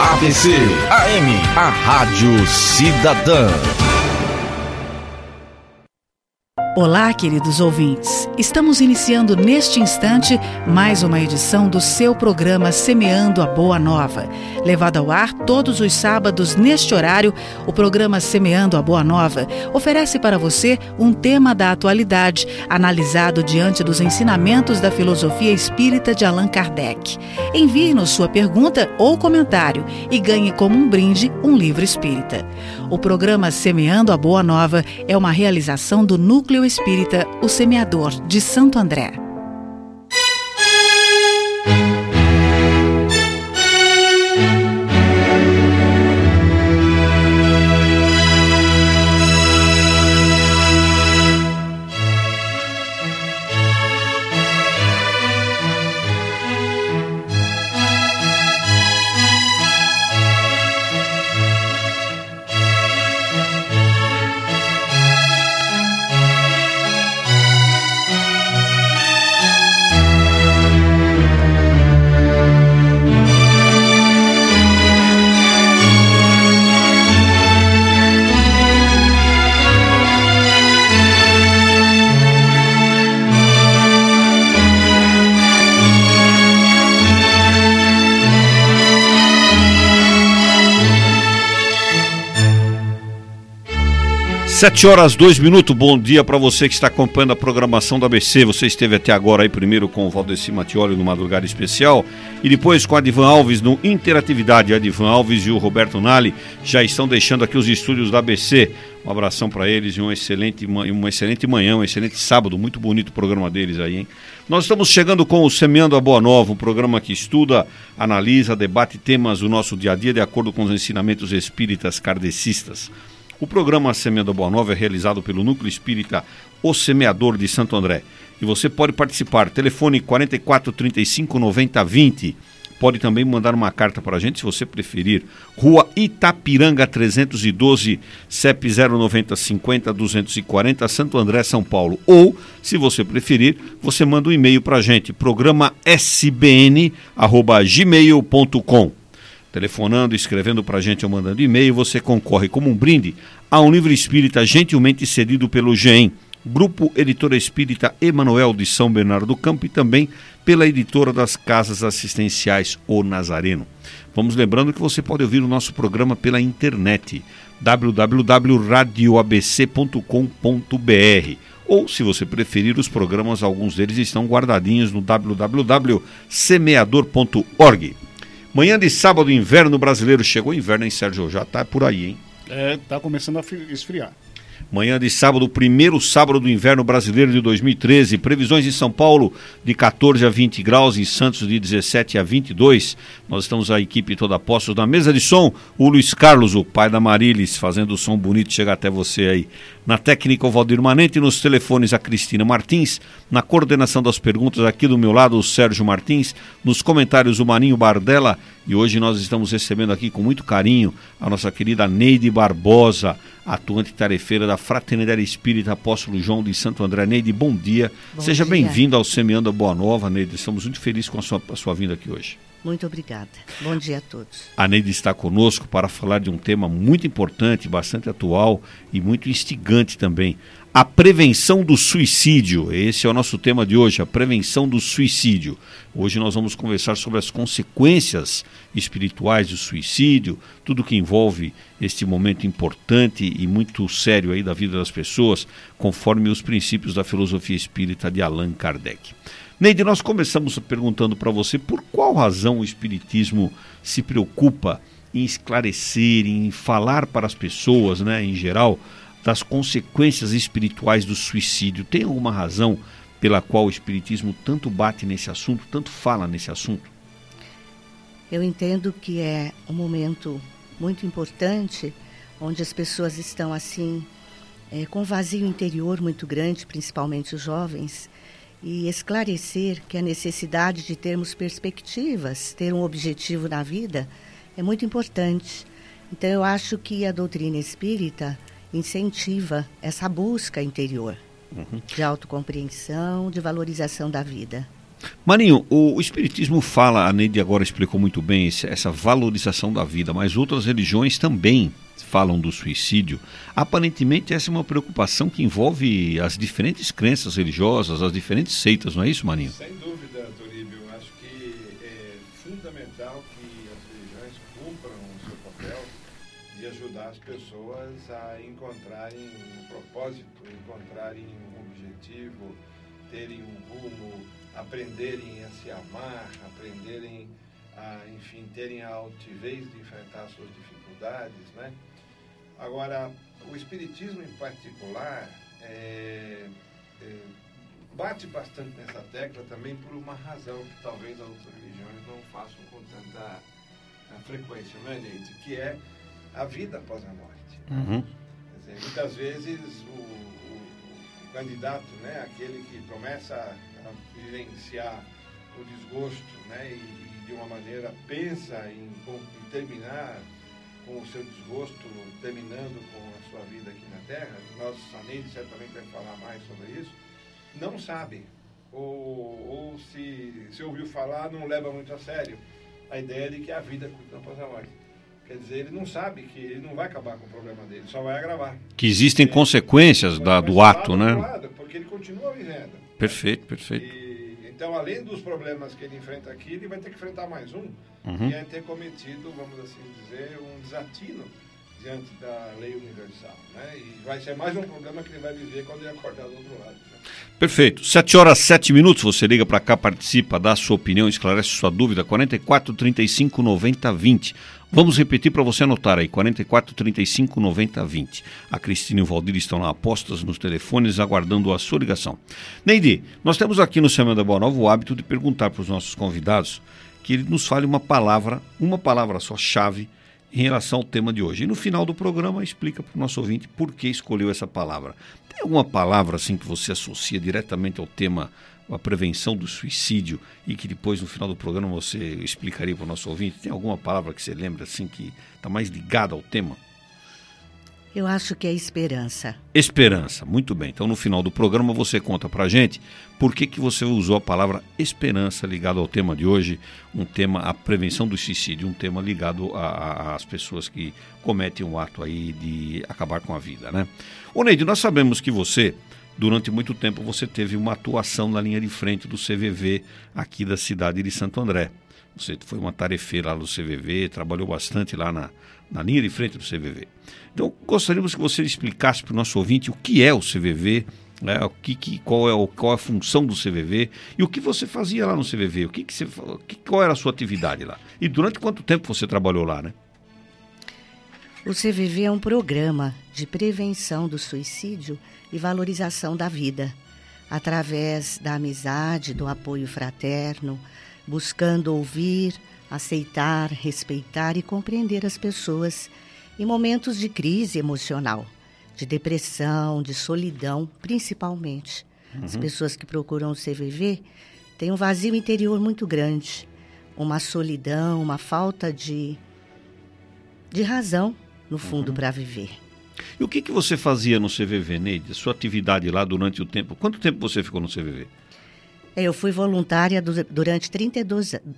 ABC AM, a Rádio Cidadã. Olá, queridos ouvintes. Estamos iniciando neste instante mais uma edição do seu programa Semeando a Boa Nova. Levado ao ar todos os sábados neste horário, o programa Semeando a Boa Nova oferece para você um tema da atualidade, analisado diante dos ensinamentos da filosofia espírita de Allan Kardec. Envie-nos sua pergunta ou comentário e ganhe como um brinde um livro espírita. O programa Semeando a Boa Nova é uma realização do Núcleo Espírita O Semeador, de Santo André. Sete horas, 2 minutos, bom dia para você que está acompanhando a programação da ABC. Você esteve até agora aí primeiro com o Valdeci Mattioli no Madrugada Especial e depois com a Adivan Alves no Interatividade. A Adivan Alves e o Roberto Nali já estão deixando aqui os estúdios da ABC. Um abração para eles e uma excelente manhã, um excelente sábado, muito bonito o programa deles aí, hein? Nós estamos chegando com o Semeando a Boa Nova, um programa que estuda, analisa, debate temas do nosso dia a dia de acordo com os ensinamentos espíritas kardecistas. O programa Semeando a Boa Nova é realizado pelo Núcleo Espírita O Semeador de Santo André. E você pode participar, telefone 44 35 90 20. Pode também mandar uma carta para a gente, se você preferir. Rua Itapiranga 312, CEP 090 50 240, Santo André, São Paulo. Ou, se você preferir, você manda um e-mail para a gente, programa sbn@gmail.com. Telefonando, escrevendo para a gente ou mandando e-mail, você concorre como um brinde a um livro espírita gentilmente cedido pelo GEM, Grupo Editora Espírita Emanuel de São Bernardo do Campo, e também pela editora das Casas Assistenciais O Nazareno. Vamos lembrando que você pode ouvir o nosso programa pela internet, www.radioabc.com.br. Ou, se você preferir, os programas, alguns deles estão guardadinhos no www.semeador.org. Manhã de sábado, inverno brasileiro. Chegou o inverno, hein, Sérgio? Já tá por aí, hein? Tá começando a esfriar. Manhã de sábado, primeiro sábado do inverno brasileiro de 2013. Previsões em São Paulo de 14 a 20 graus, em Santos de 17 a 22. Nós estamos a equipe toda a postos na mesa de som. O Luiz Carlos, o pai da Marilis, fazendo o som bonito, chega até você aí. Na técnica, o Valdir Manente, nos telefones a Cristina Martins, na coordenação das perguntas aqui do meu lado o Sérgio Martins, nos comentários o Maninho Bardella, e hoje nós estamos recebendo aqui com muito carinho a nossa querida Neide Barbosa, atuante tarefeira da Fraternidade Espírita Apóstolo João de Santo André. Neide, bom dia. Seja bem-vinda ao Semeando a Boa Nova, Neide. Estamos muito felizes com a sua vinda aqui hoje. Muito obrigada. Bom dia a todos. A Neide está conosco para falar de um tema muito importante, bastante atual e muito instigante também. A prevenção do suicídio. Esse é o nosso tema de hoje, a prevenção do suicídio. Hoje nós vamos conversar sobre as consequências espirituais do suicídio, tudo que envolve este momento importante e muito sério aí da vida das pessoas, conforme os princípios da filosofia espírita de Allan Kardec. Neide, nós começamos perguntando para você por qual razão o Espiritismo se preocupa em esclarecer, em falar para as pessoas, né, em geral, das consequências espirituais do suicídio. Tem alguma razão pela qual o Espiritismo tanto bate nesse assunto, tanto fala nesse assunto? Eu entendo que é um momento muito importante, onde as pessoas estão assim, com um vazio interior muito grande, principalmente os jovens, e esclarecer que a necessidade de termos perspectivas, ter um objetivo na vida, é muito importante. Então eu acho que a doutrina espírita incentiva essa busca interior de autocompreensão, de valorização da vida. Marinho, o Espiritismo fala, a Neide agora explicou muito bem essa valorização da vida, mas outras religiões também falam do suicídio. Aparentemente essa é uma preocupação que envolve as diferentes crenças religiosas, as diferentes seitas, não é isso, Marinho? Sem dúvida, Toríbio. Acho que é fundamental que as religiões cumpram o seu papel de ajudar as pessoas a encontrarem um propósito, encontrarem um objetivo, terem um rumo, aprenderem a se amar, aprenderem a, enfim, terem a altivez de enfrentar suas dificuldades, né? Agora, o Espiritismo em particular bate bastante nessa tecla também por uma razão que talvez as outras religiões não façam com tanta frequência, não é, Neide? Que é a vida após a morte. Uhum. Quer dizer, muitas vezes o candidato, né, aquele que começa a vivenciar o desgosto, né, e de uma maneira pensa em terminar com o seu desgosto, terminando com a sua vida aqui na Terra, a Neide certamente vai falar mais sobre isso, não sabe, ou se ouviu falar, não leva muito a sério a ideia de que a vida continua após a morte. Quer dizer, ele não sabe que ele não vai acabar com o problema dele, só vai agravar. Que existem consequências do ato, né? Porque ele continua vivendo. Perfeito, perfeito. Então, além dos problemas que ele enfrenta aqui, ele vai ter que enfrentar mais um, que é ter cometido, vamos assim dizer, um desatino diante da lei universal, né? E vai ser mais um problema que ele vai viver quando ele acordar do outro lado, né? Perfeito. 7h07, você liga para cá, participa, dá a sua opinião, esclarece sua dúvida, 44 35 90 20. Vamos repetir para você anotar aí, 44 35 90 20. A Cristina e o Valdir estão lá apostas nos telefones, aguardando a sua ligação. Neide, nós temos aqui no Semana da Boa Nova o hábito de perguntar para os nossos convidados que ele nos fale uma palavra só, chave, em relação ao tema de hoje. E no final do programa explica para o nosso ouvinte por que escolheu essa palavra. Tem alguma palavra assim que você associa diretamente ao tema, a prevenção do suicídio, e que depois no final do programa você explicaria para o nosso ouvinte? Tem alguma palavra que você lembra assim que está mais ligada ao tema? Eu acho que é esperança. Esperança, muito bem. Então no final do programa você conta para a gente por que você usou a palavra esperança ligado ao tema de hoje, um tema, a prevenção do suicídio, um tema ligado às pessoas que cometem o ato aí de acabar com a vida, né? Ô Neide, nós sabemos que você, durante muito tempo, você teve uma atuação na linha de frente do CVV aqui da cidade de Santo André. Você foi uma tarefeira lá do CVV, trabalhou bastante lá na linha de frente do CVV. Então, gostaríamos que você explicasse para o nosso ouvinte o que é o CVV, né, qual é a função do CVV e o que você fazia lá no CVV, qual era a sua atividade lá. E durante quanto tempo você trabalhou lá, né? O CVV é um programa de prevenção do suicídio e valorização da vida, através da amizade, do apoio fraterno, buscando ouvir, aceitar, respeitar e compreender as pessoas em momentos de crise emocional, de depressão, de solidão, principalmente. As pessoas que procuram o CVV têm um vazio interior muito grande, uma solidão, uma falta de razão, no fundo, para viver. E o que você fazia no CVV, Neide? Sua atividade lá durante o tempo? Quanto tempo você ficou no CVV? Eu fui voluntária durante 32 anos.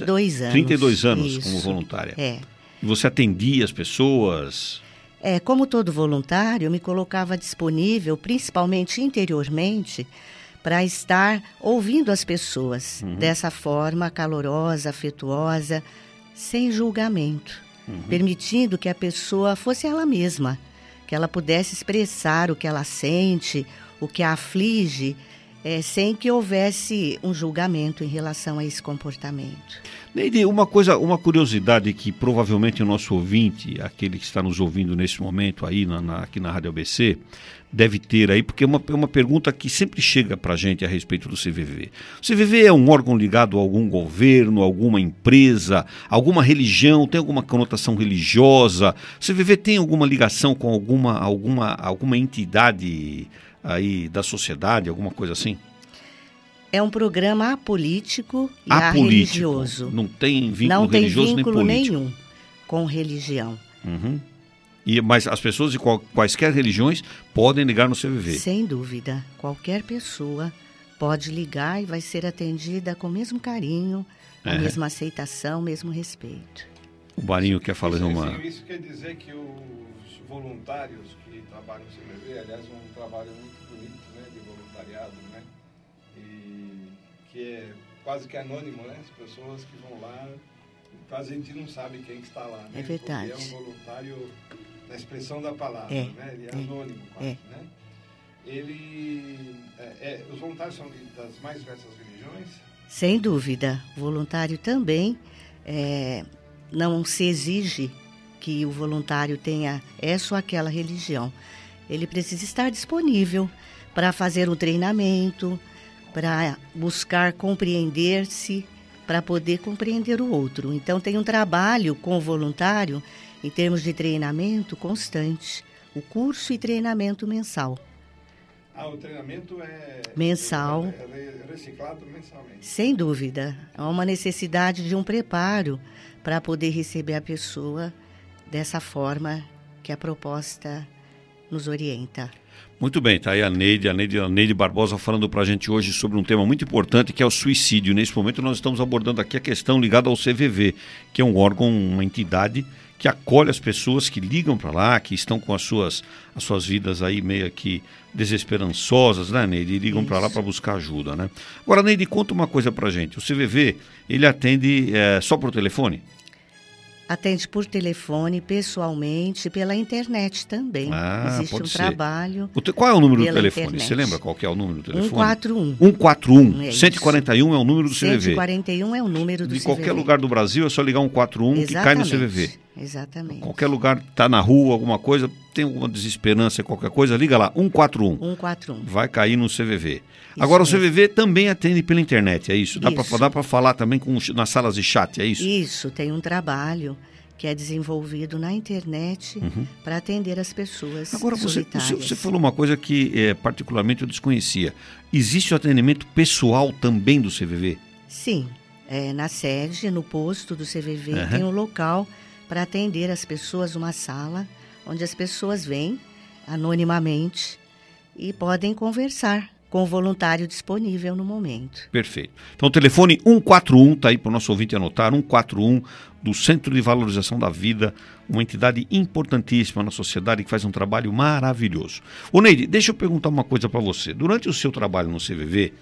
32 anos Isso. como voluntária. É. E você atendia as pessoas? Como todo voluntário, eu me colocava disponível, principalmente interiormente, para estar ouvindo as pessoas dessa forma calorosa, afetuosa, sem julgamento, permitindo que a pessoa fosse ela mesma, que ela pudesse expressar o que ela sente, o que a aflige, sem que houvesse um julgamento em relação a esse comportamento. Neide, uma curiosidade que provavelmente o nosso ouvinte, aquele que está nos ouvindo nesse momento aí aqui na Rádio ABC, deve ter aí, porque é uma pergunta que sempre chega para a gente a respeito do CVV. O CVV é um órgão ligado a algum governo, alguma empresa, alguma religião, tem alguma conotação religiosa? O CVV tem alguma ligação com alguma entidade aí da sociedade, alguma coisa assim? É um programa apolítico e religioso. Não tem vínculo religioso nem político. Não tem vínculo nenhum com religião. Mas as pessoas de quaisquer religiões podem ligar no CVV? Sem dúvida. Qualquer pessoa pode ligar e vai ser atendida com o mesmo carinho, a mesma aceitação, o mesmo respeito. O Marinho quer falar Isso quer dizer que os voluntários que trabalham no CVV, aliás, um trabalho muito bonito, né, de voluntariado, né, e que é quase que anônimo, né, as pessoas que vão lá, quase a gente não sabe quem que está lá, né, é verdade. porque é um voluntário na expressão da palavra, né, ele é anônimo quase, né. Os voluntários são das mais diversas religiões? Sem dúvida. Voluntário também, não se exige que o voluntário tenha essa ou aquela religião. Ele precisa estar disponível para fazer um treinamento, para buscar compreender-se, para poder compreender o outro. Então, tem um trabalho com o voluntário em termos de treinamento constante, o curso e treinamento mensal. O treinamento é mensal. É reciclado mensalmente. Sem dúvida. Há uma necessidade de um preparo para poder receber a pessoa dessa forma que a proposta nos orienta. Muito bem, tá aí a Neide Barbosa falando para a gente hoje sobre um tema muito importante que é o suicídio. Nesse momento nós estamos abordando aqui a questão ligada ao CVV, que é um órgão, uma entidade que acolhe as pessoas que ligam para lá, que estão com as suas vidas aí meio que desesperançosas, né, Neide? E ligam para lá para buscar ajuda, né? Agora, Neide, conta uma coisa para a gente. O CVV, ele atende só por telefone? Atende por telefone, pessoalmente, pela internet também. Existe um trabalho. Qual é o número do telefone? Internet. Você lembra qual que é o número do telefone? 141. 141. 141 é o número do CVV. 141 é o número do CVV. De qualquer lugar do Brasil é só ligar 141 que cai no CVV. Exatamente. Qualquer lugar, está na rua, alguma coisa, tem alguma desesperança, qualquer coisa, liga lá, 141. 141. Vai cair no CVV. Agora, o CVV também atende pela internet, é isso? Dá para falar também nas salas de chat, é isso? Isso, tem um trabalho que é desenvolvido na internet para atender as pessoas. Agora, você falou uma coisa que particularmente eu desconhecia. Existe o atendimento pessoal também do CVV? Sim, na sede, no posto do CVV, tem um local para atender as pessoas, uma sala onde as pessoas vêm anonimamente e podem conversar com o voluntário disponível no momento. Perfeito. Então, o telefone 141, está aí para o nosso ouvinte anotar, 141 do Centro de Valorização da Vida, uma entidade importantíssima na sociedade que faz um trabalho maravilhoso. Ô Neide, deixa eu perguntar uma coisa para você. Durante o seu trabalho no CVV,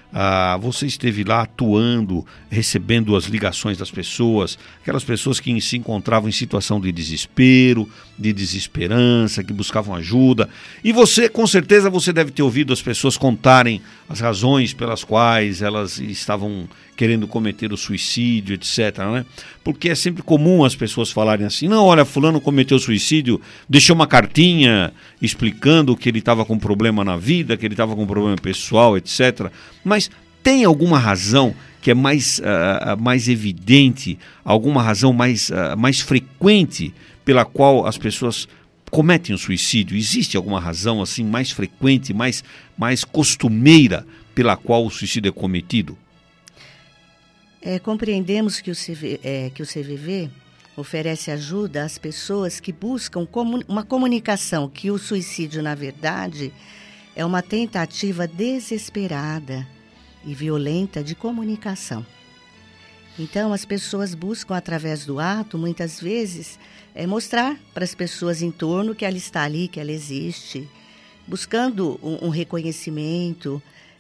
você esteve lá atuando, recebendo as ligações das pessoas, aquelas pessoas que se encontravam em situação de desespero, de desesperança, que buscavam ajuda. E você, com certeza, você deve ter ouvido as pessoas contarem as razões pelas quais elas estavam querendo cometer o suicídio, etc., né? Porque é sempre comum as pessoas falarem assim, não, olha, fulano cometeu suicídio, deixou uma cartinha explicando que ele estava com problema na vida, que ele estava com problema pessoal, etc., mas tem alguma razão que é mais evidente, alguma razão mais frequente pela qual as pessoas cometem o suicídio? Existe alguma razão assim mais frequente, mais costumeira pela qual o suicídio é cometido? Compreendemos que o CVV oferece ajuda às pessoas que buscam uma comunicação, que o suicídio, na verdade, é uma tentativa desesperada e violenta de comunicação. Então, as pessoas buscam, através do ato, muitas vezes, mostrar para as pessoas em torno que ela está ali, que ela existe, buscando um reconhecimento,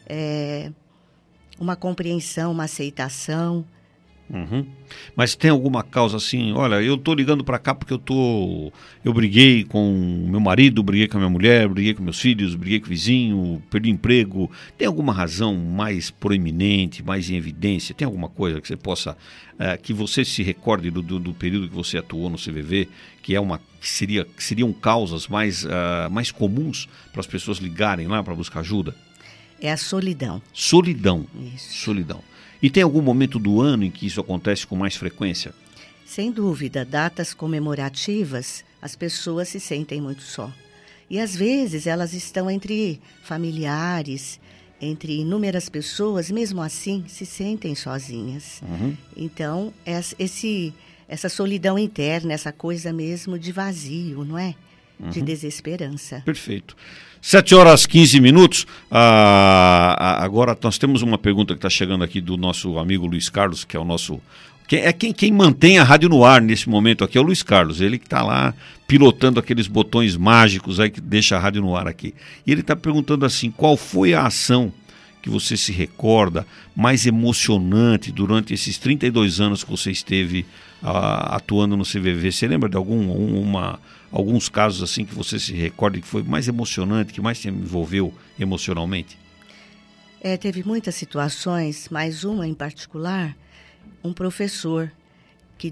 uma compreensão, uma aceitação. Mas tem alguma causa assim, olha, eu estou ligando para cá porque eu briguei com meu marido, briguei com a minha mulher, briguei com meus filhos, briguei com o vizinho, perdi emprego. Tem alguma razão mais proeminente, mais em evidência? Tem alguma coisa que você possa, que você se recorde do período que você atuou no CVV, que seriam causas mais comuns para as pessoas ligarem lá para buscar ajuda? É a solidão. Solidão. Isso. Solidão. E tem algum momento do ano em que isso acontece com mais frequência? Sem dúvida, datas comemorativas, as pessoas se sentem muito só. E às vezes elas estão entre familiares, entre inúmeras pessoas, mesmo assim se sentem sozinhas. Então, essa solidão interna, essa coisa mesmo de vazio, não é? de desesperança. Perfeito. 7h15. Agora nós temos uma pergunta que está chegando aqui do nosso amigo Luiz Carlos, que é o nosso... Quem mantém a rádio no ar nesse momento aqui é o Luiz Carlos. Ele que está lá pilotando aqueles botões mágicos aí que deixa a rádio no ar aqui. E ele está perguntando assim, qual foi a ação que você se recorda mais emocionante durante esses 32 anos que você esteve atuando no CVV? Você lembra de alguns casos assim que você se recorda que foi mais emocionante, que mais te envolveu emocionalmente? Teve muitas situações, mas uma em particular, um professor que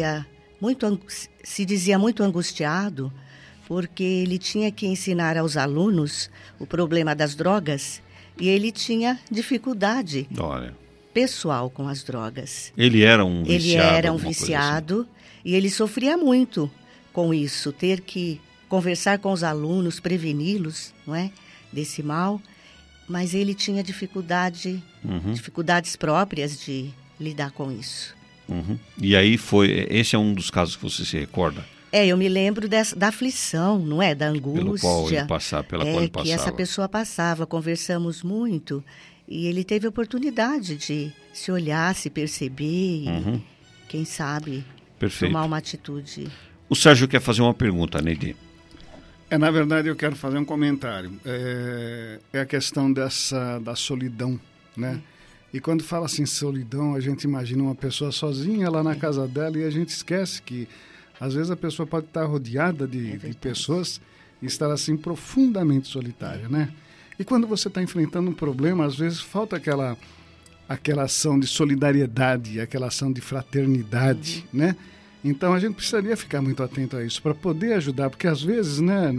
se dizia muito angustiado porque ele tinha que ensinar aos alunos o problema das drogas e ele tinha dificuldade pessoal com as drogas. Ele era um viciado? Ele era um viciado assim. E ele sofria muito com isso, ter que conversar com os alunos, preveni-los, não é, desse mal, mas ele tinha dificuldades próprias de lidar com isso. E aí esse é um dos casos que você se recorda? Eu me lembro da aflição, não é? Da angústia. Pela qual ele passava. Que essa pessoa passava, conversamos muito, e ele teve a oportunidade de se olhar, se perceber e, quem sabe, tomar uma atitude. O Sérgio quer fazer uma pergunta, Neide. Na verdade, eu quero fazer um comentário. É a questão da solidão, né? E quando fala assim solidão, a gente imagina uma pessoa sozinha lá na casa dela e a gente esquece que às vezes a pessoa pode estar rodeada de pessoas e estar assim profundamente solitária, né? E quando você está enfrentando um problema, às vezes falta aquela ação de solidariedade, aquela ação de fraternidade, né? Então a gente precisaria ficar muito atento a isso para poder ajudar, porque às vezes, né,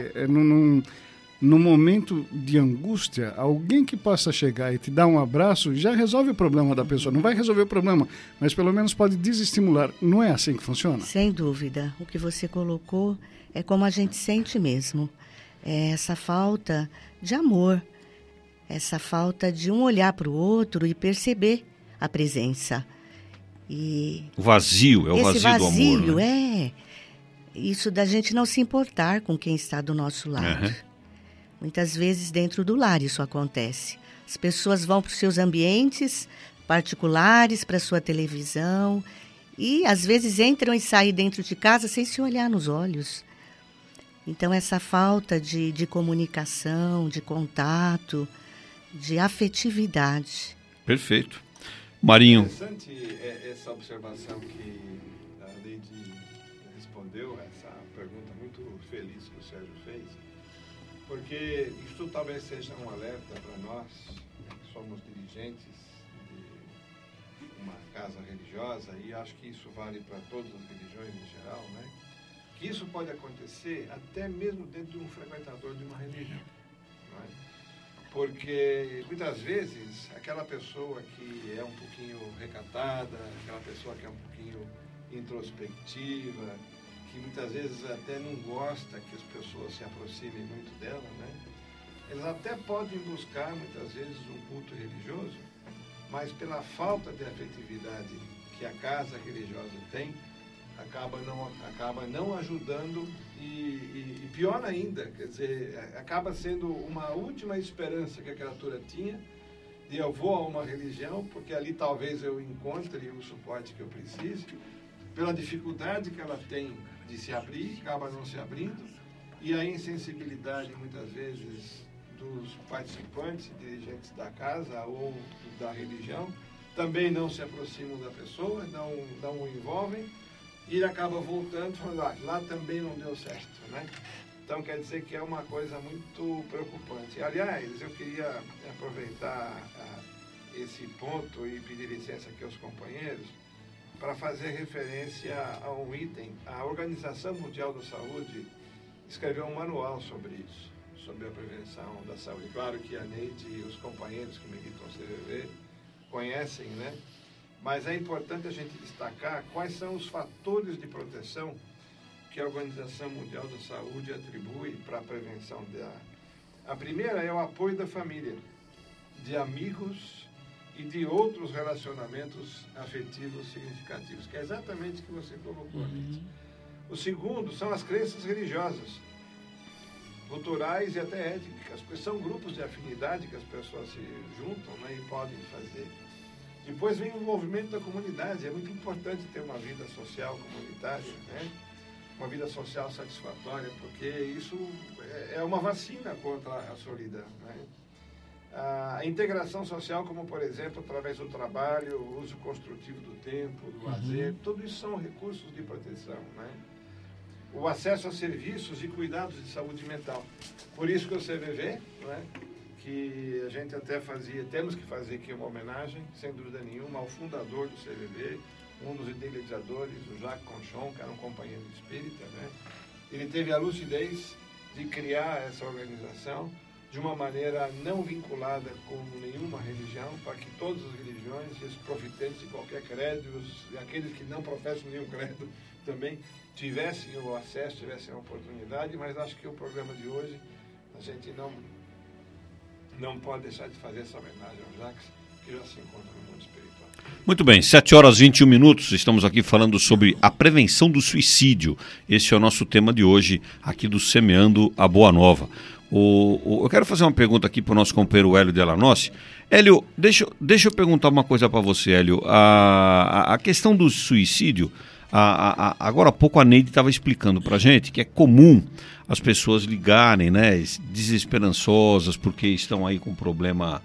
no momento de angústia, alguém que possa chegar e te dar um abraço já resolve o problema da pessoa. Não vai resolver o problema, mas pelo menos pode desestimular. Não é assim que funciona? Sem dúvida. O que você colocou é como a gente sente mesmo. É essa falta de amor, essa falta de um olhar para o outro e perceber a presença. O vazio, o vazio do amor. Né? Isso da gente não se importar com quem está do nosso lado. Muitas vezes dentro do lar isso acontece. As pessoas vão para os seus ambientes particulares, para a sua televisão, e às vezes entram e saem dentro de casa sem se olhar nos olhos. Então essa falta de comunicação, de contato, de afetividade. Perfeito. Marinho. Interessante essa observação que a Neide respondeu, essa pergunta muito feliz que o Sérgio fez, porque isso talvez seja um alerta para nós, que somos dirigentes de uma casa religiosa, e acho que isso vale para todas as religiões em geral, né? Que isso pode acontecer até mesmo dentro de um frequentador de uma religião, não é? Porque muitas vezes aquela pessoa que é um pouquinho recatada, aquela pessoa que é um pouquinho introspectiva, que muitas vezes até não gosta que as pessoas se aproximem muito dela, né? Eles até podem buscar muitas vezes um culto religioso, mas pela falta de afetividade que a casa religiosa tem, acaba não ajudando e pior ainda, quer dizer, acaba sendo uma última esperança que a criatura tinha de eu vou a uma religião porque ali talvez eu encontre o suporte que eu preciso, pela dificuldade que ela tem de se abrir, acaba não se abrindo, e a insensibilidade muitas vezes dos participantes, dirigentes da casa ou da religião, também não se aproximam da pessoa, não o envolvem, e ele acaba voltando e falando, lá também não deu certo, né? Então quer dizer que é uma coisa muito preocupante. Aliás, eu queria aproveitar esse ponto e pedir licença aqui aos companheiros para fazer referência a um item. A Organização Mundial da Saúde escreveu um manual sobre isso, sobre a prevenção da saúde. Claro que a Neide e os companheiros que militam o CVV conhecem, né? Mas é importante a gente destacar quais são os fatores de proteção que a Organização Mundial da Saúde atribui para a prevenção dela. A primeira é o apoio da família, de amigos e de outros relacionamentos afetivos significativos, que é exatamente o que você colocou, Neide. O segundo são as crenças religiosas, culturais e até étnicas, porque são grupos de afinidade que as pessoas se juntam, né, e podem fazer. Depois vem o envolvimento da comunidade. É muito importante ter uma vida social comunitária, né? Uma vida social satisfatória, porque isso é uma vacina contra a solidão, né? A integração social, como por exemplo, através do trabalho, o uso construtivo do tempo, do lazer, tudo isso são recursos de proteção, né? O acesso a serviços e cuidados de saúde mental. Por isso que o CVV, né, que a gente até temos que fazer aqui uma homenagem, sem dúvida nenhuma, ao fundador do CVV, um dos idealizadores, o Jacques Conchon, que era um companheiro espírita, né? Ele teve a lucidez de criar essa organização de uma maneira não vinculada com nenhuma religião, para que todas as religiões e os profetantes de qualquer credo, e aqueles que não professam nenhum credo, também tivessem o acesso, tivessem a oportunidade. Mas acho que o programa de hoje, a gente não pode deixar de fazer essa homenagem ao Jacques, que já se encontra no mundo espiritual. Muito bem, 7h21, estamos aqui falando sobre a prevenção do suicídio. Esse é o nosso tema de hoje, aqui do Semeando a Boa Nova. Eu quero fazer uma pergunta aqui para o nosso companheiro Hélio Delanossi. Hélio, deixa eu perguntar uma coisa para você, Hélio. A questão do suicídio, agora há pouco a Neide estava explicando para a gente que é comum as pessoas ligarem, né, desesperançosas porque estão aí com problema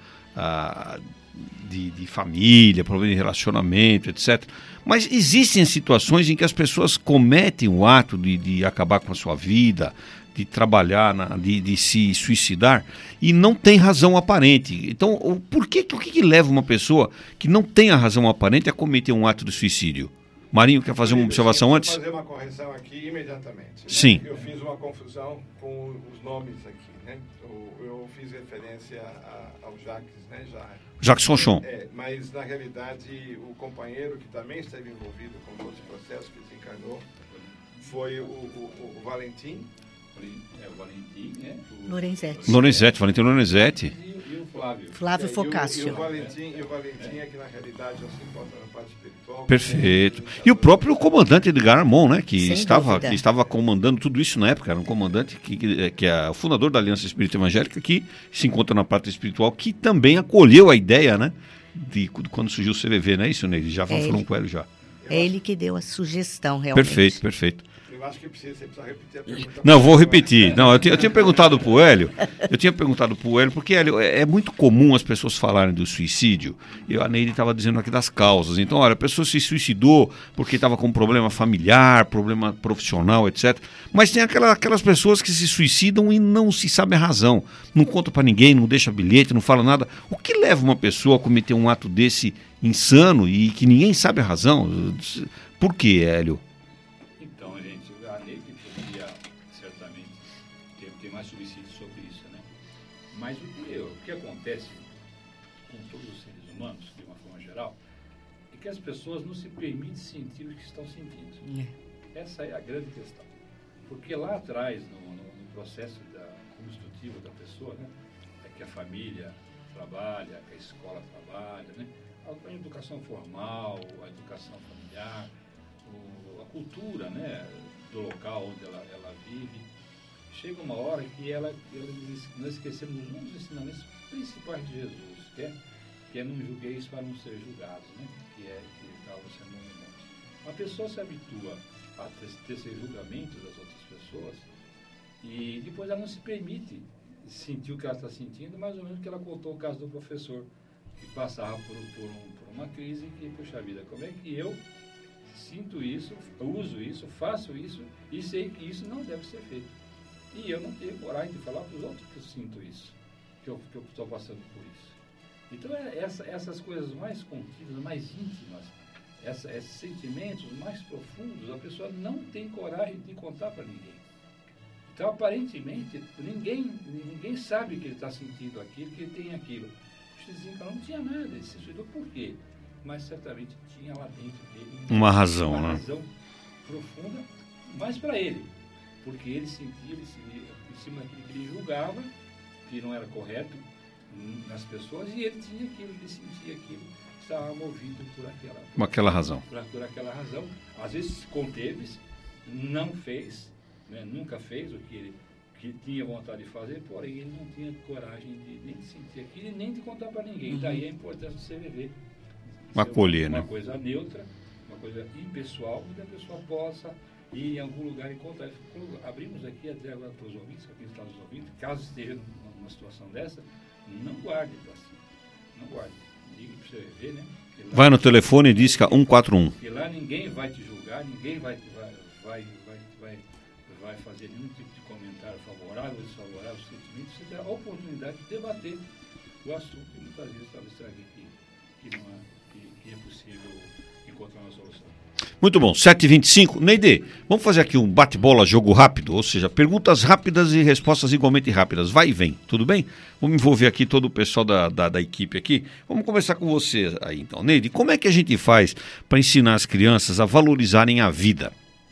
de família, problema de relacionamento, etc. Mas existem situações em que as pessoas cometem o ato de acabar com a sua vida, de trabalhar, de se suicidar, e não tem razão aparente. Então, o que leva uma pessoa que não tem a razão aparente a cometer um ato de suicídio? Marinho, quer fazer uma observação antes? Vou fazer uma correção aqui imediatamente. Né? Sim. Eu fiz uma confusão com os nomes aqui, né? Eu fiz referência ao Jacques, né? Jacques Conchon. Mas, na realidade, o companheiro que também esteve envolvido com todo esse processo, que desencarnou, foi o Valentim. O Valentim, né? Valentim Lorenzetti. E o Flávio. Flávio Focácio. E o Valentim é que na realidade já se encontra na parte espiritual. Perfeito. E o próprio comandante Edgar Armon, né? Que Sem estava comandando tudo isso na época. Era um comandante que é o fundador da Aliança Espírita Evangélica, que se encontra na parte espiritual, que também acolheu a ideia, né? De quando surgiu o CVV, não é isso, Neide? Já falando com ele já. É ele que deu a sugestão, realmente. Perfeito. Eu acho que você precisa repetir a pergunta. Não, vou repetir. Não, eu tinha perguntado para o Hélio. Porque, Hélio, é muito comum as pessoas falarem do suicídio. A Neide estava dizendo aqui das causas. Então, olha, a pessoa se suicidou porque estava com problema familiar, problema profissional, etc. Mas tem aquelas pessoas que se suicidam e não se sabe a razão. Não conta para ninguém, não deixa bilhete, não fala nada. O que leva uma pessoa a cometer um ato desse insano e que ninguém sabe a razão? Por quê, Hélio? Mais suicídio sobre isso, né? Mas o que acontece com todos os seres humanos, de uma forma geral, é que as pessoas não se permitem sentir o que estão sentindo. Essa é a grande questão. Porque lá atrás, no processo construtivo da pessoa, né, é que a família trabalha, que a escola trabalha, né, a educação formal, a educação familiar, a cultura, né, do local onde ela vive. Chega uma hora que nós esquecemos um dos ensinamentos principais de Jesus, que é não julgueis para não ser julgados, né? Que está o sermão do monte. A pessoa se habitua a ter esse julgamento das outras pessoas e depois ela não se permite sentir o que ela está sentindo, mais ou menos que ela contou o caso do professor, que passava por uma crise e que, puxa vida, como é que eu sinto isso, uso isso, faço isso e sei que isso não deve ser feito. E eu não tenho coragem de falar para os outros que eu sinto isso, que eu estou passando por isso. Então, essas coisas mais contidas, mais íntimas, esses sentimentos mais profundos, a pessoa não tem coragem de contar para ninguém. Então, aparentemente, ninguém sabe que ele está sentindo aquilo, que ele tem aquilo. O desencarnou não tinha nada, ele se suicidou por quê? Mas certamente tinha lá dentro dele uma razão, uma né? razão profunda, mas para ele. Porque ele sentia, em cima daquilo que ele julgava, que não era correto nas pessoas, e ele tinha aquilo, ele sentia aquilo, estava movido por aquela razão. Por aquela razão. Às vezes conteve-se, não fez, né, nunca fez o que ele que tinha vontade de fazer, porém ele não tinha coragem nem de sentir aquilo e nem de contar para ninguém. Daí a importância do CVV. Acolher, né? Uma coisa neutra, uma coisa impessoal, onde a pessoa possa ir em algum lugar e contar. Abrimos aqui até agora para os ouvintes, para quem está nos ouvindo, caso esteja numa situação dessa, não guarde para si. Não guarde. Ligue para o CVV, né? Vai no telefone e diz que é 141. Porque lá ninguém vai te julgar, ninguém vai fazer nenhum tipo de comentário favorável ou desfavorável, sentimento. Você terá a oportunidade de debater o assunto e muitas vezes talvez traga que é possível encontrar uma solução. Muito bom, 7h25. Neide, vamos fazer aqui um bate-bola, jogo rápido, ou seja, perguntas rápidas e respostas igualmente rápidas. Vai e vem, tudo bem? Vamos envolver aqui todo o pessoal da equipe aqui. Vamos começar com você aí então. Neide, como é que a gente faz para ensinar as crianças a valorizarem a vida?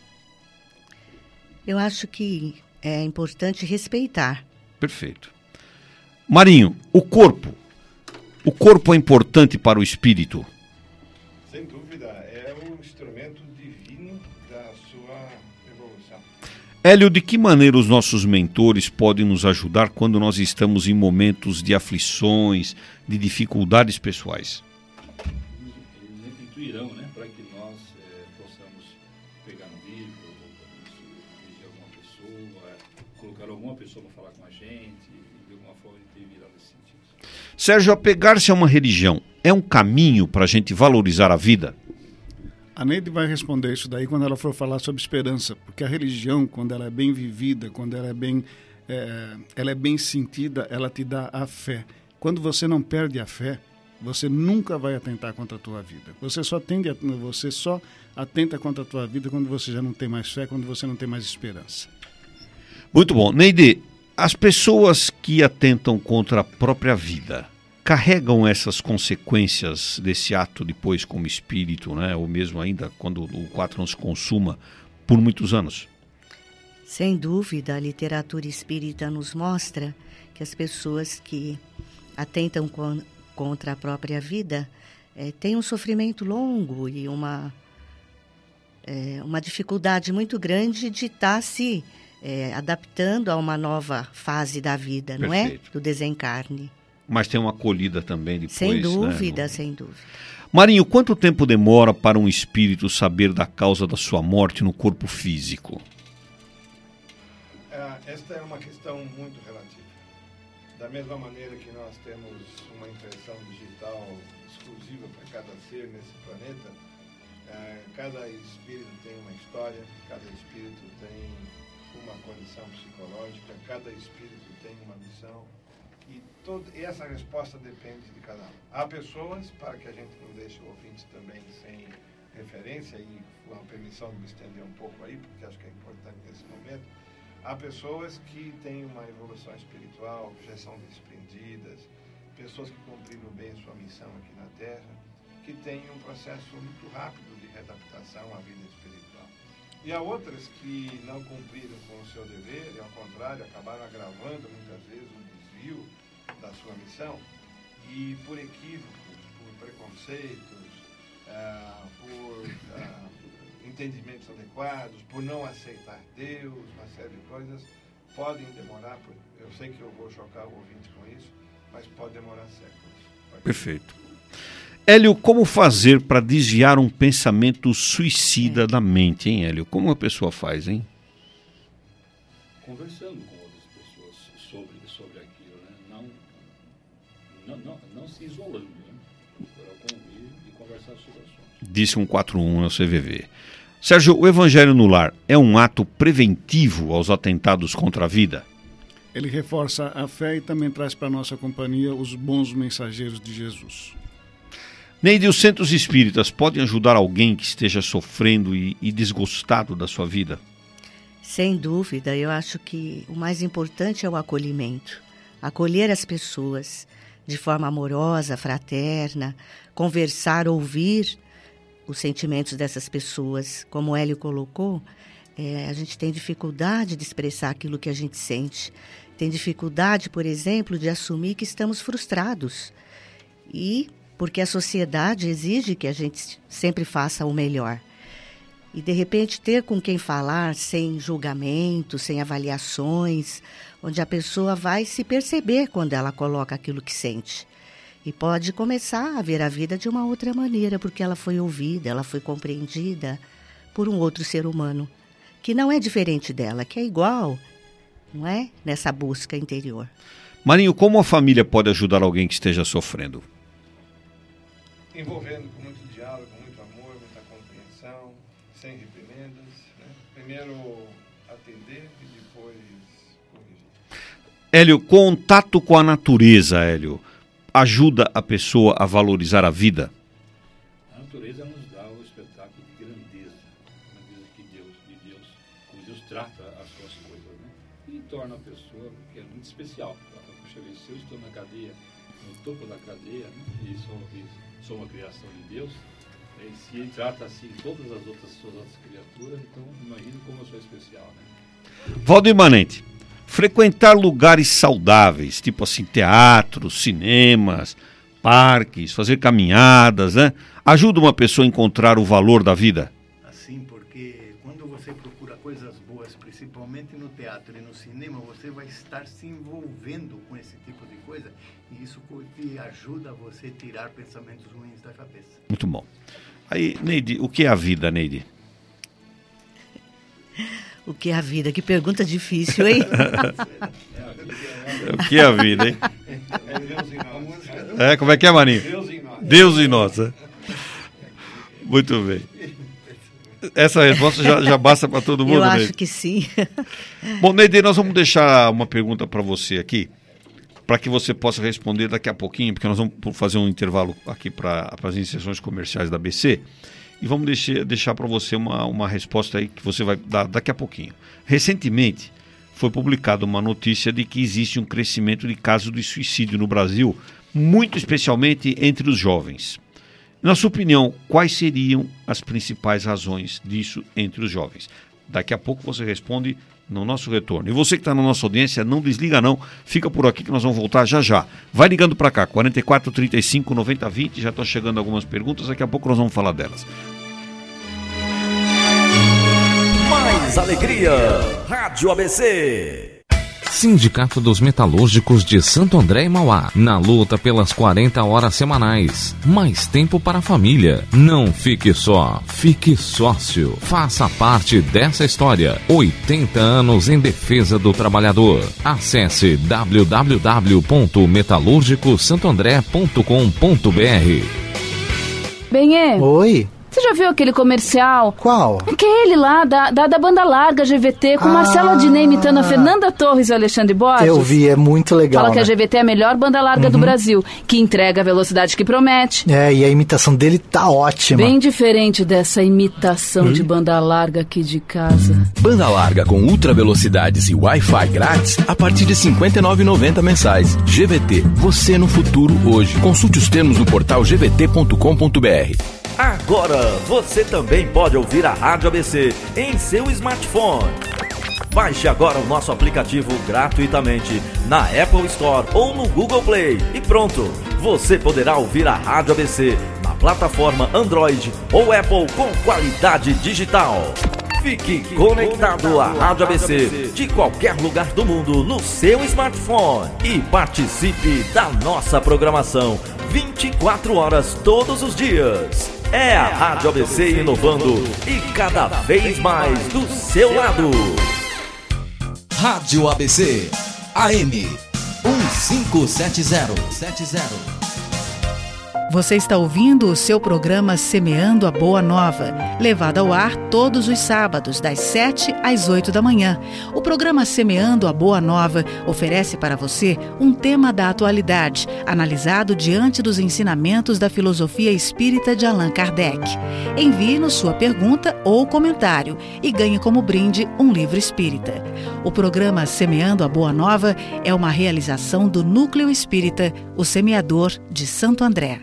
Eu acho que é importante respeitar. Perfeito. Marinho, o corpo é importante para o espírito? Sem dúvida, é um instrumento divino da sua evolução. Hélio, de que maneira os nossos mentores podem nos ajudar quando nós estamos em momentos de aflições, de dificuldades pessoais? Eles intuirão, né, para que nós possamos pegar no livro, dirigir alguma pessoa, colocar alguma pessoa para falar com a gente, de alguma forma intervir nesse sentido. Sérgio, apegar-se a uma religião é um caminho para a gente valorizar a vida? A Neide vai responder isso daí quando ela for falar sobre esperança, porque a religião, quando ela é bem vivida, quando ela é bem sentida, ela te dá a fé. Quando você não perde a fé, você nunca vai atentar contra a tua vida. Você só atenta contra a tua vida quando você já não tem mais fé, quando você não tem mais esperança. Muito bom. Neide, as pessoas que atentam contra a própria vida carregam essas consequências desse ato depois como espírito, né? Ou mesmo ainda quando o 4 não se consuma por muitos anos? Sem dúvida, a literatura espírita nos mostra que as pessoas que atentam contra a própria vida têm um sofrimento longo e uma dificuldade muito grande de estar se adaptando a uma nova fase da vida, não é? Do desencarne. Mas tem uma acolhida também depois, sem dúvida, né? Sem dúvida. Marinho, quanto tempo demora para um espírito saber da causa da sua morte no corpo físico? Esta é uma questão muito relativa. Da mesma maneira que nós temos uma impressão digital exclusiva para cada ser nesse planeta, cada espírito tem uma história, cada espírito tem uma condição psicológica, cada espírito tem uma missão. E essa resposta depende de cada um. Há pessoas, para que a gente não deixe o ouvinte também sem referência, e com a permissão de me estender um pouco aí, porque acho que é importante nesse momento, há pessoas que têm uma evolução espiritual, que já são desprendidas, pessoas que cumpriram bem sua missão aqui na Terra, que têm um processo muito rápido de readaptação à vida espiritual. E há outras que não cumpriram com o seu dever, e ao contrário, acabaram agravando muitas vezes um desvio da sua missão, e por equívocos, por preconceitos, por entendimentos adequados, por não aceitar Deus, uma série de coisas, podem demorar, eu sei que eu vou chocar o ouvinte com isso, mas pode demorar séculos. Perfeito. Hélio, como fazer para desviar um pensamento suicida da mente, hein, Hélio? Como a pessoa faz, hein? Conversando com outras pessoas sobre aquilo, né? Não se isolando, né? Procurar convívio e conversar sobre o assunto. Disse 141 no CVV. Sérgio, o Evangelho no Lar é um ato preventivo aos atentados contra a vida? Ele reforça a fé e também traz para a nossa companhia os bons mensageiros de Jesus. Neide, os centros espíritas podem ajudar alguém que esteja sofrendo e desgostado da sua vida? Sem dúvida, eu acho que o mais importante é o acolhimento. Acolher as pessoas de forma amorosa, fraterna, conversar, ouvir os sentimentos dessas pessoas. Como o Hélio colocou, a gente tem dificuldade de expressar aquilo que a gente sente. Tem dificuldade, por exemplo, de assumir que estamos frustrados. E porque a sociedade exige que a gente sempre faça o melhor. E, de repente, ter com quem falar sem julgamento, sem avaliações, onde a pessoa vai se perceber quando ela coloca aquilo que sente. E pode começar a ver a vida de uma outra maneira, porque ela foi ouvida, ela foi compreendida por um outro ser humano, que não é diferente dela, que é igual, não é? Nessa busca interior. Marinho, como a família pode ajudar alguém que esteja sofrendo? Envolvendo com muito diálogo, muito amor, muita compreensão, sem reprimendas, né? Primeiro atender e depois corrigir. Hélio, contato com a natureza, Hélio, ajuda a pessoa a valorizar a vida? A natureza nos dá o espetáculo de grandeza que Deus trata as suas coisas, né? E torna a pessoa que é muito especial. Puxa, se eu estou na cadeia, no topo da cadeia, né? E sou uma criação de Deus, e se ele trata assim todas as suas outras criaturas, então imagine como eu sou especial, né? Valdo Imanente, frequentar lugares saudáveis, tipo assim, teatros, cinemas, parques, fazer caminhadas, né? Ajuda uma pessoa a encontrar o valor da vida? Assim, porque quando você procura coisas boas, principalmente no teatro e no cinema, você vai estar se envolvendo com esse tipo de coisa e isso te ajuda a você tirar pensamentos ruins da cabeça. Muito bom. Aí, Neide, o que é a vida, Neide? O que é a vida? Que pergunta difícil, hein? O que é a vida, hein? É Deus em nós. É, como é que é, Marinho? Deus em nós. Deus em nós. É? Muito bem. Essa resposta já basta para todo mundo, Eu acho Neide? que sim. Bom, Neide, nós vamos deixar uma pergunta para você aqui, para que você possa responder daqui a pouquinho, porque nós vamos fazer um intervalo aqui para as inserções comerciais da ABC, e vamos deixar para você uma resposta aí que você vai dar daqui a pouquinho. Recentemente, foi publicada uma notícia de que existe um crescimento de casos de suicídio no Brasil, muito especialmente entre os jovens. Na sua opinião, quais seriam as principais razões disso entre os jovens? Daqui a pouco você responde no nosso retorno. E você que está na nossa audiência, não desliga não, fica por aqui que nós vamos voltar já já. Vai ligando para cá, 44 35 90 20, já estão chegando algumas perguntas, daqui a pouco nós vamos falar delas. Mais alegria, Rádio ABC. Sindicato dos Metalúrgicos de Santo André e Mauá, na luta pelas 40 horas semanais. Mais tempo para a família. Não fique só, fique sócio. Faça parte dessa história. 80 anos em defesa do trabalhador. Acesse www.metalurgicosantoandré.com.br. Benê. Oi. Você já viu aquele comercial? Qual? Aquele lá, da banda larga GVT, com Marcelo Adnet imitando a Fernanda Torres e Alexandre Borges. Eu vi, é muito legal. Fala que a GVT é a melhor banda larga do Brasil, que entrega a velocidade que promete. É, e a imitação dele tá ótima. Bem diferente dessa imitação de banda larga aqui de casa. Banda larga com ultra velocidades e Wi-Fi grátis a partir de R$ 59,90 mensais. GVT, você no futuro hoje. Consulte os termos no portal gvt.com.br. Agora você também pode ouvir a Rádio ABC em seu smartphone. Baixe agora o nosso aplicativo gratuitamente na Apple Store ou no Google Play e pronto, você poderá ouvir a Rádio ABC na plataforma Android ou Apple com qualidade digital. Fique conectado à Rádio ABC de qualquer lugar do mundo no seu smartphone e participe da nossa programação 24 horas todos os dias. É a Rádio ABC inovando e cada vez mais do seu lado. Rádio ABC, AM 1570. Você está ouvindo o seu programa Semeando a Boa Nova, levado ao ar todos os sábados, das 7 às 8 da manhã. O programa Semeando a Boa Nova oferece para você um tema da atualidade, analisado diante dos ensinamentos da filosofia espírita de Allan Kardec. Envie-nos sua pergunta ou comentário e ganhe como brinde um livro espírita. O programa Semeando a Boa Nova é uma realização do Núcleo Espírita, o Semeador de Santo André.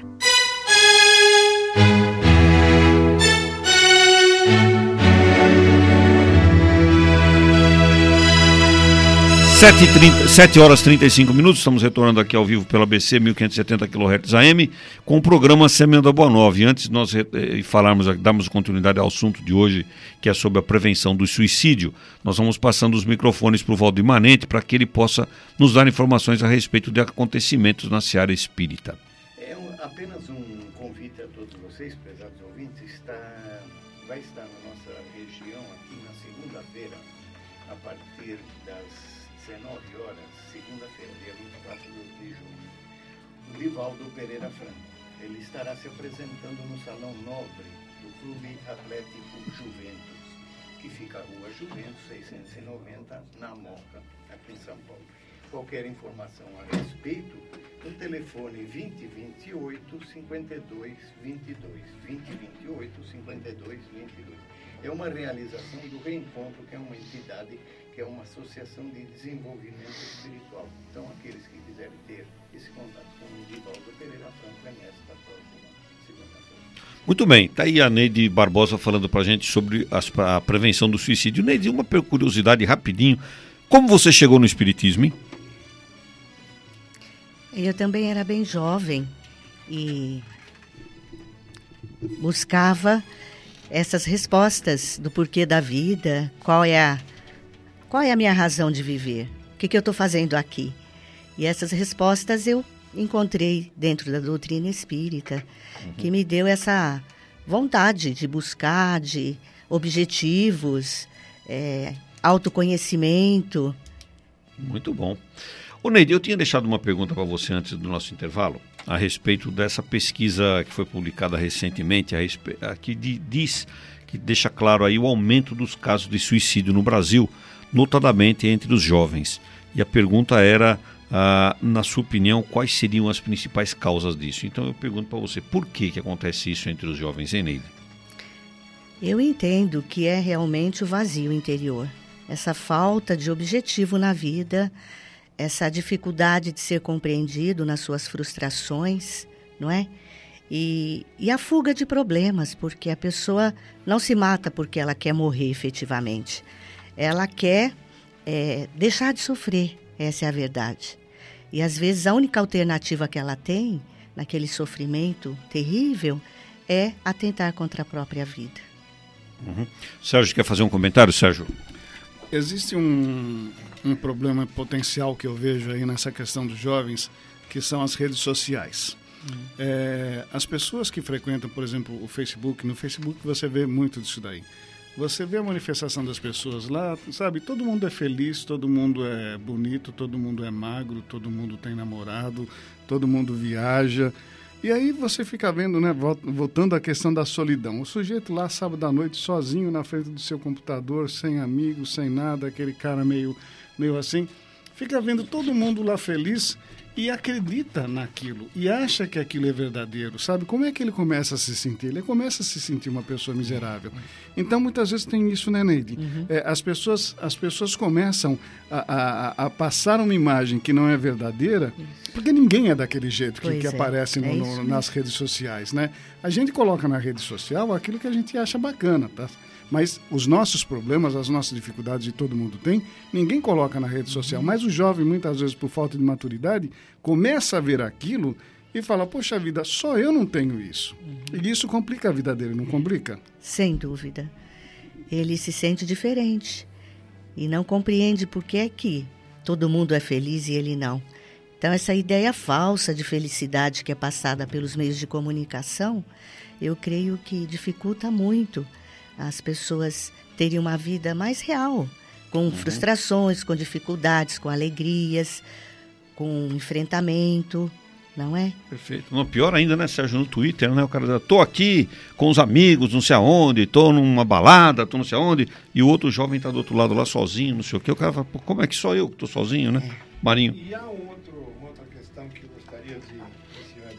7 horas e 35 minutos, estamos retornando aqui ao vivo pela ABC 1570 kHz AM com o programa Semeando a Boa Nova. E antes de nós darmos continuidade ao assunto de hoje, que é sobre a prevenção do suicídio, nós vamos passando os microfones para o Valdo Imanente para que ele possa nos dar informações a respeito de acontecimentos na seara espírita. Apenas um convite a todos vocês, prezados ouvintes, vai estar na nossa região aqui na segunda-feira, a partir das 19 horas, segunda-feira, dia 24 de junho, o Livaldo Pereira Franco. Ele estará se apresentando no Salão Nobre do Clube Atlético Juventus, que fica a Rua Juventus, 690, na Moca, aqui em São Paulo. Qualquer informação a respeito, no telefone 2028 52 22, 2028 52 22. É uma realização do Reencontro, que é uma entidade, que é uma associação de desenvolvimento espiritual. Então, aqueles que quiserem ter esse contato com o Divaldo Pereira Franco é nesta próxima segunda-feira. Muito bem, está aí a Neide Barbosa falando para a gente sobre a prevenção do suicídio. Neide, uma curiosidade rapidinho, como você chegou no espiritismo, hein? Eu também era bem jovem e buscava essas respostas do porquê da vida, qual é a minha razão de viver, o que eu estou fazendo aqui. E essas respostas eu encontrei dentro da doutrina espírita, que me deu essa vontade de buscar, de objetivos, autoconhecimento. Muito bom. Ô Neide, eu tinha deixado uma pergunta para você antes do nosso intervalo, a respeito dessa pesquisa que foi publicada recentemente, que deixa claro aí o aumento dos casos de suicídio no Brasil, notadamente entre os jovens. E a pergunta era, na sua opinião, quais seriam as principais causas disso? Então eu pergunto para você, por que acontece isso entre os jovens, hein, Neide? Eu entendo que é realmente o vazio interior, essa falta de objetivo na vida, essa dificuldade de ser compreendido nas suas frustrações, não é? E a fuga de problemas, porque a pessoa não se mata porque ela quer morrer efetivamente. Ela quer deixar de sofrer, essa é a verdade. E às vezes a única alternativa que ela tem, naquele sofrimento terrível, é atentar contra a própria vida. Uhum. Sérgio, quer fazer um comentário, Sérgio? Existe um problema potencial que eu vejo aí nessa questão dos jovens, que são as redes sociais. As pessoas que frequentam, por exemplo, o Facebook, no Facebook você vê muito disso daí. Você vê a manifestação das pessoas lá, sabe? Todo mundo é feliz, todo mundo é bonito, todo mundo é magro, todo mundo tem namorado, todo mundo viaja. E aí você fica vendo, né, voltando à questão da solidão. O sujeito lá, sábado à noite, sozinho na frente do seu computador, sem amigos, sem nada, aquele cara meio assim, fica vendo todo mundo lá feliz e acredita naquilo e acha que aquilo é verdadeiro, sabe? Como é que ele começa a se sentir? Ele começa a se sentir uma pessoa miserável. Então, muitas vezes tem isso, né, Neide? As pessoas começam a passar uma imagem que não é verdadeira, porque ninguém é daquele jeito que aparece nas redes sociais, né? A gente coloca na rede social aquilo que a gente acha bacana, tá? Mas os nossos problemas, as nossas dificuldades que todo mundo tem, ninguém coloca na rede social. Mas o jovem, muitas vezes, por falta de maturidade, começa a ver aquilo e fala, poxa vida, só eu não tenho isso. E isso complica a vida dele, não complica? Sem dúvida. Ele se sente diferente e não compreende por que é que todo mundo é feliz e ele não. Então, essa ideia falsa de felicidade que é passada pelos meios de comunicação, eu creio que dificulta muito as pessoas terem uma vida mais real, com frustrações, com dificuldades, com alegrias, com enfrentamento, não é? Perfeito. Não, pior ainda, né, Sérgio, no Twitter, né, o cara diz, tô aqui com os amigos, não sei aonde, tô numa balada, tô não sei aonde, e o outro jovem tá do outro lado lá sozinho, não sei o quê, o cara fala, como é que só eu que tô sozinho, né? Marinho. E há uma outra questão que eu gostaria de, em cima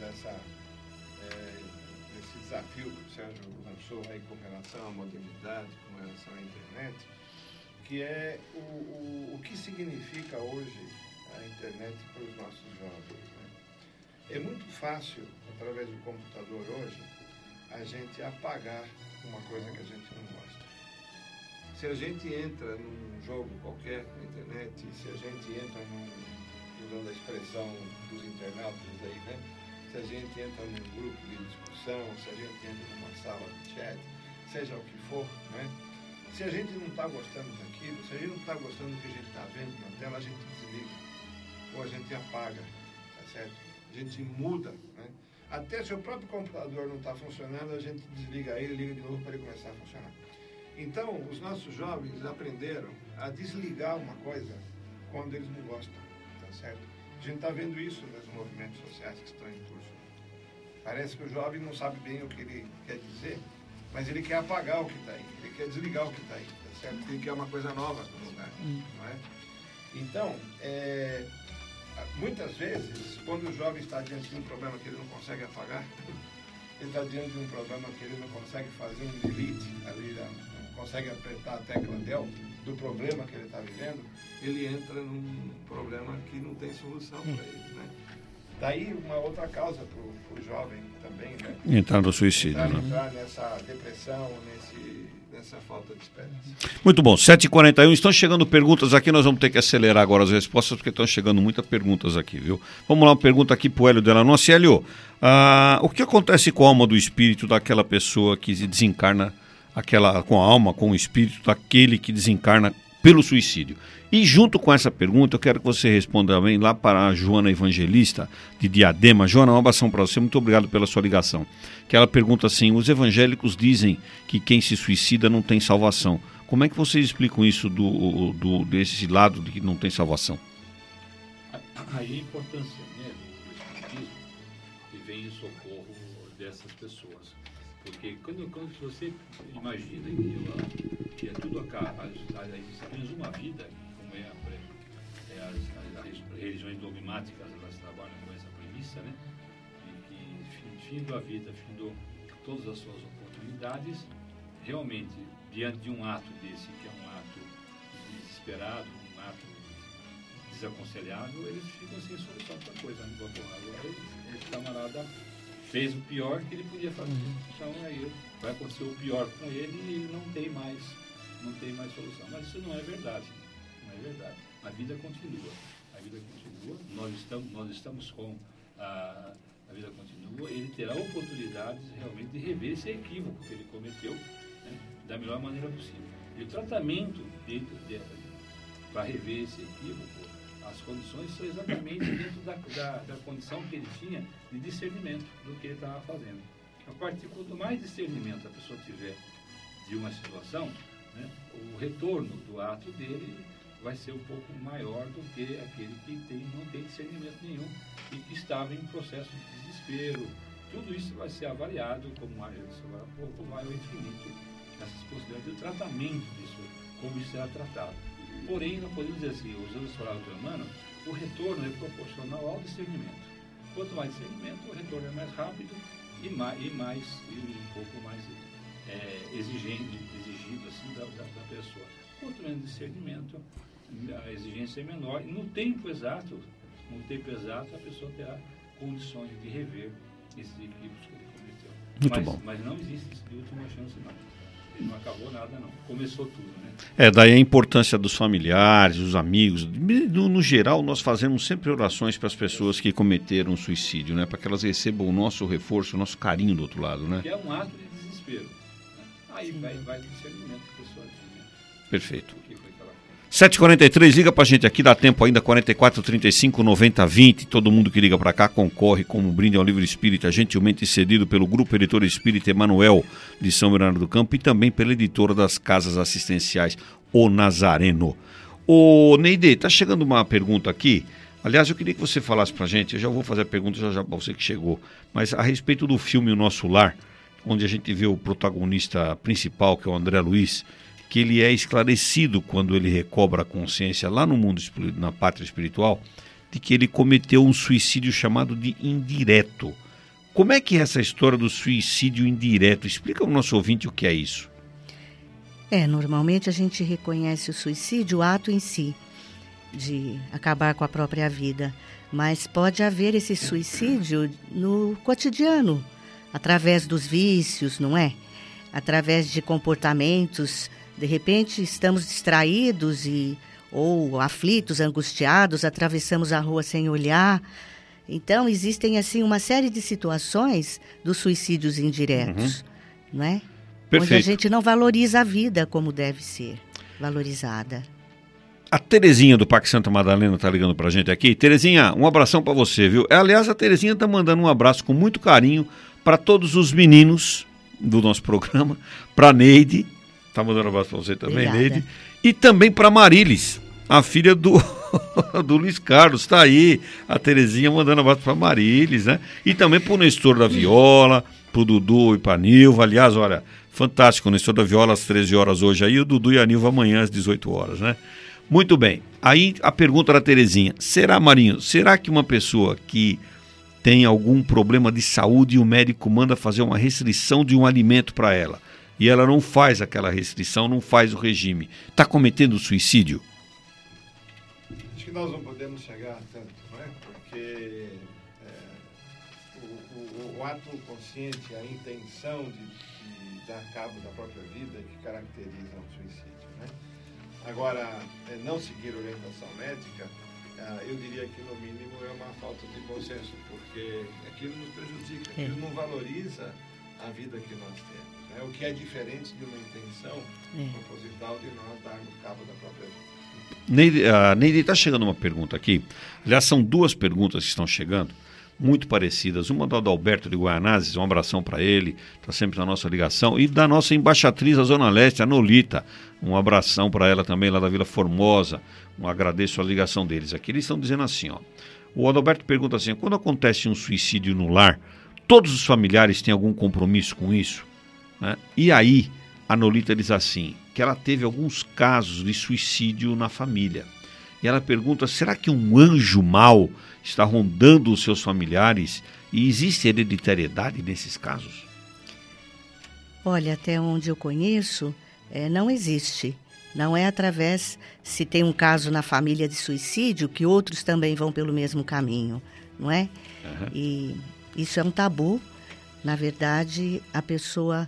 desse desafio que o Sérgio lançou aí com relação à modernidade, com relação à internet, que é o que significa hoje a internet para os nossos jovens, né? É muito fácil, através do computador hoje, a gente apagar uma coisa que a gente não gosta. Se a gente entra num jogo qualquer na internet, se a gente entra usando a expressão dos internautas aí, né? Se a gente entra num grupo de discussão, se a gente entra numa sala de chat, seja o que for, né? Se a gente não está gostando daquilo, se a gente não está gostando do que a gente está vendo na tela, a gente desliga. Ou a gente apaga, tá certo? A gente muda, né? Até se o próprio computador não está funcionando, a gente desliga ele e liga de novo para ele começar a funcionar. Então, os nossos jovens aprenderam a desligar uma coisa quando eles não gostam, tá certo? A gente está vendo isso nos movimentos sociais que estão em curso. Parece que o jovem não sabe bem o que ele quer dizer, mas ele quer apagar o que está aí, ele quer desligar o que está aí, tá certo? Ele quer uma coisa nova no lugar, não é? Então, muitas vezes, quando o jovem está diante de um problema que ele não consegue apagar, ele está diante de um problema que ele não consegue fazer um delete, ali, não consegue apertar a tecla del do problema que ele está vivendo, ele entra num problema que não tem solução para ele, né? Daí uma outra causa para o jovem também, né? Entrar no suicídio, entrar nessa depressão, nessa falta de esperança. Muito bom, 7h41, estão chegando perguntas aqui, nós vamos ter que acelerar agora as respostas, porque estão chegando muitas perguntas aqui, viu? Vamos lá, uma pergunta aqui para o Hélio Delano. Hélio, o que acontece com a alma do espírito daquela pessoa que se desencarna, com a alma, com o espírito daquele que desencarna pelo suicídio? E junto com essa pergunta, eu quero que você responda também lá para a Joana Evangelista, de Diadema. Joana, um abração para você, muito obrigado pela sua ligação. Que ela pergunta assim: os evangélicos dizem que quem se suicida não tem salvação. Como é que vocês explicam isso desse lado de que não tem salvação? Aí a importância, né, do espiritismo, que vem em socorro dessas pessoas. Porque quando você imagina que é tudo existe apenas uma vida, como as religiões dogmáticas, elas trabalham com essa premissa, né? E que findo a vida, findo todas as suas oportunidades, realmente, diante de um ato desse, que é um ato desesperado, um ato desaconselhável, eles ficam sem solução para coisa. Agora, esse camarada fez o pior que ele podia fazer. Então aí vai acontecer o pior com ele e ele não tem mais solução. Mas isso não é verdade. Não é verdade. A vida continua. Nós estamos com a vida continua. Ele terá oportunidades realmente de rever esse equívoco que ele cometeu, né, da melhor maneira possível. E o tratamento para rever esse equívoco, as condições são exatamente dentro da condição que ele tinha de discernimento do que ele estava fazendo. A partir quanto mais discernimento a pessoa tiver de uma situação, né, o retorno do ato dele vai ser um pouco maior do que aquele que não tem discernimento nenhum e que estava em processo de desespero. Tudo isso vai ser avaliado, como a gente falou há pouco, vai ao infinito, essas possibilidades de tratamento disso, como isso será tratado. Porém, não podemos dizer assim, usando as palavras do Emmanuel, o retorno é proporcional ao discernimento. Quanto mais discernimento, o retorno é mais rápido e um pouco mais exigido assim, da pessoa. Quanto menos discernimento, a exigência é menor. E no tempo exato, a pessoa terá condições de rever esses equívocos que ele cometeu. Muito bom. Mas não existe última chance, não. Não acabou nada, não. Começou tudo, né? Daí a importância dos familiares, dos amigos. No geral, nós fazemos sempre orações para as pessoas que cometeram suicídio, né? Para que elas recebam o nosso reforço, o nosso carinho do outro lado, né? Que é um ato de desespero. Né? Aí vai o discernimento que a pessoa tinha. Perfeito. 7h43, liga pra gente aqui, dá tempo ainda, 44 35 90 20. Todo mundo que liga pra cá concorre como um brinde ao livro espírita, gentilmente cedido pelo Grupo Editor Espírita Emanuel de São Bernardo do Campo e também pela editora das Casas Assistenciais, O Nazareno. Ô Neide, tá chegando uma pergunta aqui. Aliás, eu queria que você falasse pra gente, eu já vou fazer a pergunta já pra você que chegou, mas a respeito do filme O Nosso Lar, onde a gente vê o protagonista principal, que é o André Luiz, que ele é esclarecido quando ele recobra a consciência lá no mundo, na pátria espiritual, de que ele cometeu um suicídio chamado de indireto. Como é que é essa história do suicídio indireto? Explica ao nosso ouvinte o que é isso. Normalmente a gente reconhece o suicídio, o ato em si, de acabar com a própria vida. Mas pode haver esse suicídio no cotidiano, através dos vícios, não é? através de comportamentos, de repente estamos distraídos ou aflitos, angustiados, atravessamos a rua sem olhar. Então, existem assim uma série de situações dos suicídios indiretos, não é? Perfeito. Onde a gente não valoriza a vida como deve ser valorizada. A Terezinha do Parque Santa Madalena está ligando para a gente aqui. Terezinha, um abração para você, viu? Aliás, a Terezinha está mandando um abraço com muito carinho para todos os meninos do nosso programa, para Neide, está mandando um abraço para você também, obrigada. Neide, e também para Marilis, a filha do Luiz Carlos, está aí, a Terezinha mandando um abraço para Marilis, né? E também para o Nestor da Viola, para o Dudu e para a Nilva. Aliás, olha, fantástico, o Nestor da Viola às 13 horas hoje aí, o Dudu e a Nilva amanhã às 18 horas, né? Muito bem, aí a pergunta da Terezinha, Marinho, será que uma pessoa que tem algum problema de saúde e o médico manda fazer uma restrição de um alimento para ela, e ela não faz aquela restrição, não faz o regime, está cometendo suicídio? Acho que nós não podemos chegar a tanto, não é? Porque o ato consciente, a intenção de dar cabo da própria vida que caracteriza um suicídio, né? Agora, não seguir orientação médica, eu diria que no mínimo é uma falta de bom senso, porque aquilo nos prejudica, aquilo não valoriza a vida que nós temos, né? O que é diferente de uma intenção proposital de nós darmos cabo da própria vida. Neide, está chegando uma pergunta aqui. Aliás, são duas perguntas que estão chegando, muito parecidas. Uma do Adalberto de Guaianazes, um abração para ele, está sempre na nossa ligação. E da nossa embaixatriz da Zona Leste, a Nolita, um abração para ela também, lá da Vila Formosa. Agradeço a ligação deles aqui. Eles estão dizendo assim, ó. O Adalberto pergunta assim, quando acontece um suicídio no lar, todos os familiares têm algum compromisso com isso? Né? E aí, a Nolita diz assim, que ela teve alguns casos de suicídio na família. E ela pergunta, será que um anjo mau está rondando os seus familiares e existe hereditariedade nesses casos? Olha, até onde eu conheço, não existe. Não é através, se tem um caso na família de suicídio, que outros também vão pelo mesmo caminho, não é? Uhum. E isso é um tabu. Na verdade, a pessoa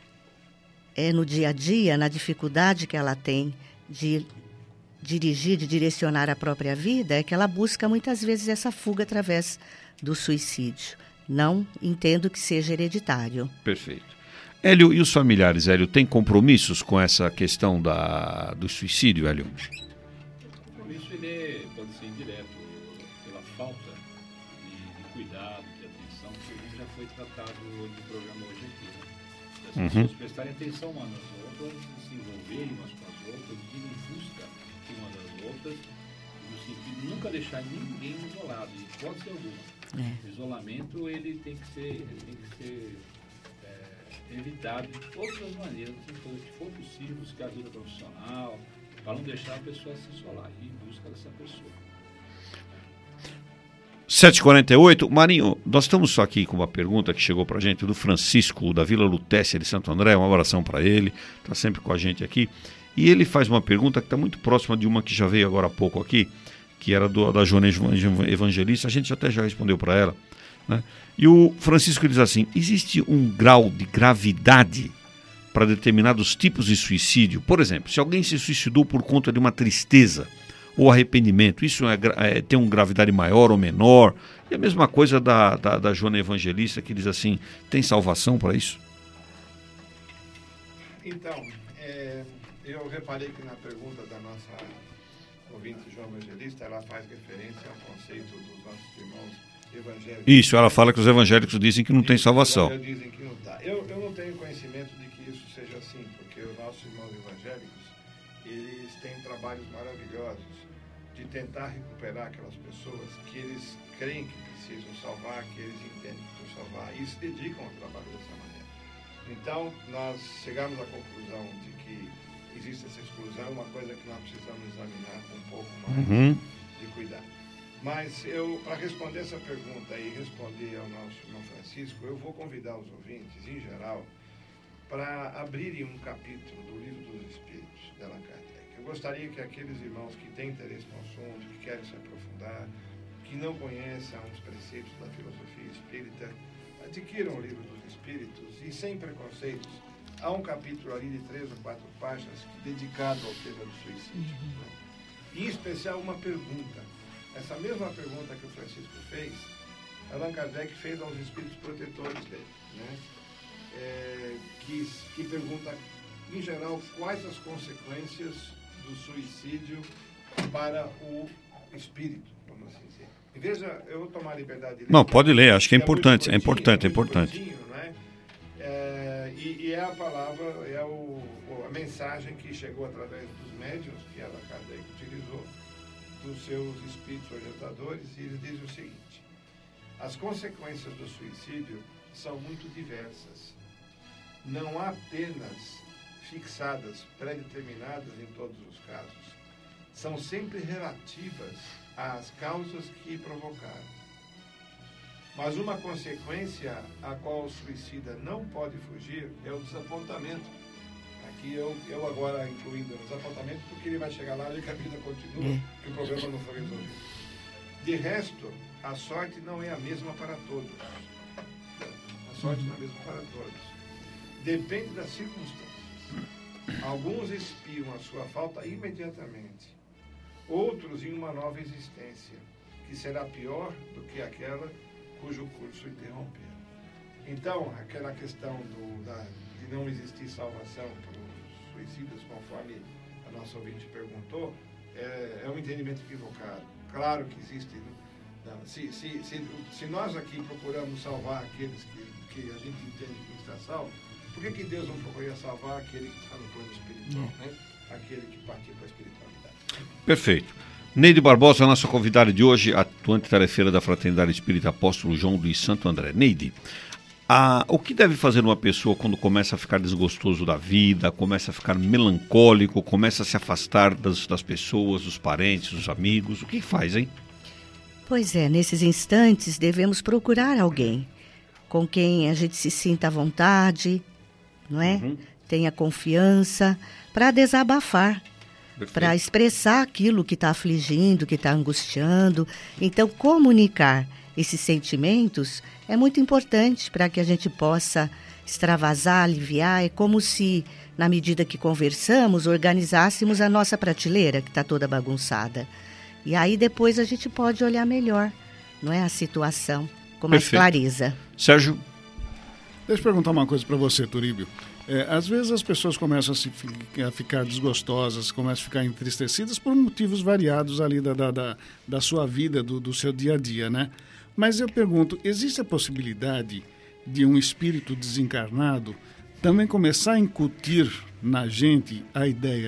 no dia a dia, na dificuldade que ela tem de dirigir, de direcionar a própria vida, é que ela busca muitas vezes essa fuga através do suicídio. Não entendo que seja hereditário. Perfeito. Hélio, e os familiares, Hélio, têm compromissos com essa questão do suicídio, Hélio? O compromisso ele pode ser indireto, pela falta de cuidado, de atenção, que já foi tratado no programa hoje aqui. As pessoas prestarem atenção umas às outras, se envolverem umas com as outras, ir em busca uma das outras, no sentido de nunca deixar ninguém isolado, em hipótese alguma. O isolamento ele tem que ser evitado de todas as maneiras, se for possível, buscar ajuda profissional, para não deixar a pessoa se isolar, ir em busca dessa pessoa. 7h48, Marinho, nós estamos só aqui com uma pergunta que chegou para a gente do Francisco, da Vila Lutécia de Santo André, um abração para ele, está sempre com a gente aqui, e ele faz uma pergunta que está muito próxima de uma que já veio agora há pouco aqui, que era da Joana Evangelista, a gente até já respondeu para ela, né? E o Francisco diz assim, existe um grau de gravidade para determinados tipos de suicídio? Por exemplo, se alguém se suicidou por conta de uma tristeza ou arrependimento, isso tem uma gravidade maior ou menor? E a mesma coisa da Joana Evangelista, que diz assim, tem salvação para isso? Então, eu reparei que na pergunta da nossa ouvinte Joana Evangelista, ela faz referência ao conceito dos nossos irmãos evangélicos. Isso, ela fala que os evangélicos dizem que não tem salvação. Dizem que não dá. Eu não tenho conhecimento de que isso seja assim, porque os nossos irmãos evangélicos, eles têm trabalhos maravilhosos de tentar recuperar aquelas pessoas que eles creem que precisam salvar, que eles entendem que precisam salvar, e se dedicam ao trabalho dessa maneira. Então, nós chegamos à conclusão de que existe essa exclusão, uma coisa que nós precisamos examinar com um pouco mais de cuidado. Mas para responder essa pergunta e responder ao nosso irmão Francisco, eu vou convidar os ouvintes, em geral, para abrirem um capítulo do Livro dos Espíritos, de Allan Kardec. Eu gostaria que aqueles irmãos que têm interesse no assunto, que querem se aprofundar, que não conheçam os preceitos da filosofia espírita, adquiram o Livro dos Espíritos e, sem preconceitos, há um capítulo ali de 3 ou 4 páginas dedicado ao tema do suicídio. Né? Em especial uma pergunta. Essa mesma pergunta que o Francisco fez, Allan Kardec fez aos espíritos protetores dele. Né? Que pergunta, em geral, quais as consequências do suicídio para o espírito, vamos assim dizer. E veja, eu vou tomar a liberdade de ler. Não, pode ler, acho que é importante, é importante. Né? E é a palavra, é a mensagem que chegou através dos médiuns que Allan Kardec utilizou, dos seus espíritos orientadores, e eles dizem o seguinte: as consequências do suicídio são muito diversas. Não há penas fixadas, pré-determinadas em todos os casos. São sempre relativas às causas que provocaram. Mas uma consequência a qual o suicida não pode fugir é o desapontamento. Aqui eu agora incluindo o desapontamento, porque ele vai chegar lá e que a vida continua, que o problema não foi resolvido. De resto, a sorte não é a mesma para todos. A sorte não é a mesma para todos. Depende das circunstâncias. Alguns expiam a sua falta imediatamente. Outros em uma nova existência, que será pior do que aquela cujo curso interromperam. Então, aquela questão de não existir salvação para os suicidas, conforme a nossa ouvinte perguntou, é um entendimento equivocado. Claro que existe. Se nós aqui procuramos salvar aqueles que a gente entende que está salvo, por que Deus não procuraria salvar aquele que está no plano espiritual, né? Aquele que partiu para a espiritualidade? Perfeito. Neide Barbosa, nossa convidada de hoje, atuante tarefeira da Fraternidade Espírita Apóstolo João Luiz Santo André. Neide, o que deve fazer uma pessoa quando começa a ficar desgostoso da vida, começa a ficar melancólico, começa a se afastar das pessoas, dos parentes, dos amigos? O que faz, hein? Pois é, nesses instantes devemos procurar alguém com quem a gente se sinta à vontade, não é? Tenha confiança para desabafar, para expressar aquilo que está afligindo, que está angustiando. Então, comunicar esses sentimentos é muito importante para que a gente possa extravasar, aliviar. É como se, na medida que conversamos, organizássemos a nossa prateleira, que está toda bagunçada. E aí depois a gente pode olhar melhor, não é, a situação, com mais clareza. Sérgio? Deixa eu perguntar uma coisa para você, Turíbio. Às vezes as pessoas começam a ficar desgostosas, começam a ficar entristecidas por motivos variados ali da sua vida, do seu dia a dia, né? Mas eu pergunto, existe a possibilidade de um espírito desencarnado também começar a incutir na gente a ideia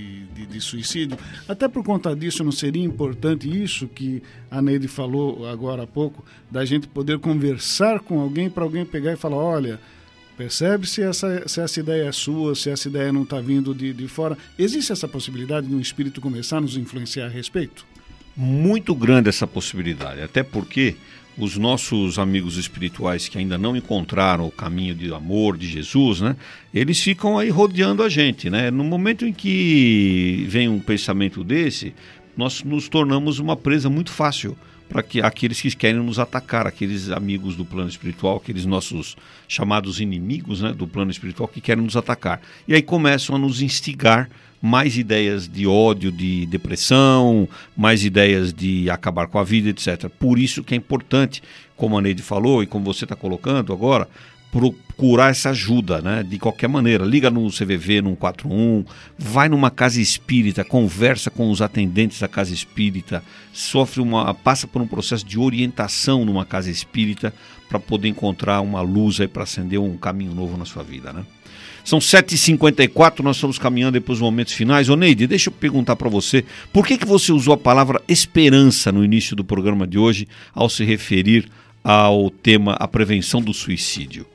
de suicídio? Até por conta disso, não seria importante isso que a Neide falou agora há pouco, da gente poder conversar com alguém para alguém pegar e falar, olha, percebe se essa ideia é sua, se essa ideia não está vindo de fora. Existe essa possibilidade de um espírito começar a nos influenciar a respeito? Muito grande essa possibilidade, até porque os nossos amigos espirituais que ainda não encontraram o caminho de amor de Jesus, né, eles ficam aí rodeando a gente, né? No momento em que vem um pensamento desse, nós nos tornamos uma presa muito fácil para aqueles que querem nos atacar, aqueles amigos do plano espiritual, aqueles nossos chamados inimigos, né, do plano espiritual que querem nos atacar. E aí começam a nos instigar mais ideias de ódio, de depressão, mais ideias de acabar com a vida, etc. Por isso que é importante, como a Neide falou e como você está colocando agora, procurar essa ajuda, né? De qualquer maneira. Liga no CVV, no 141, vai numa casa espírita, conversa com os atendentes da casa espírita, passa por um processo de orientação numa casa espírita para poder encontrar uma luz aí para acender um caminho novo na sua vida, né? São 7h54, nós estamos caminhando para os momentos finais. Ô Neide, deixa eu perguntar para você, por que você usou a palavra esperança no início do programa de hoje ao se referir ao tema a prevenção do suicídio?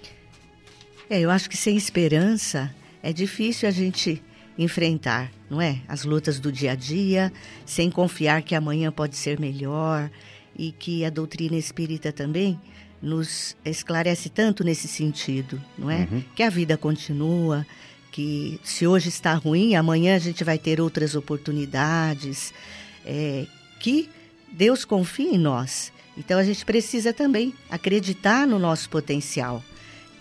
Eu acho que sem esperança é difícil a gente enfrentar, não é? As lutas do dia a dia, sem confiar que amanhã pode ser melhor e que a doutrina espírita também nos esclarece tanto nesse sentido, não é? Que a vida continua, que se hoje está ruim, amanhã a gente vai ter outras oportunidades, que Deus confia em nós. Então a gente precisa também acreditar no nosso potencial,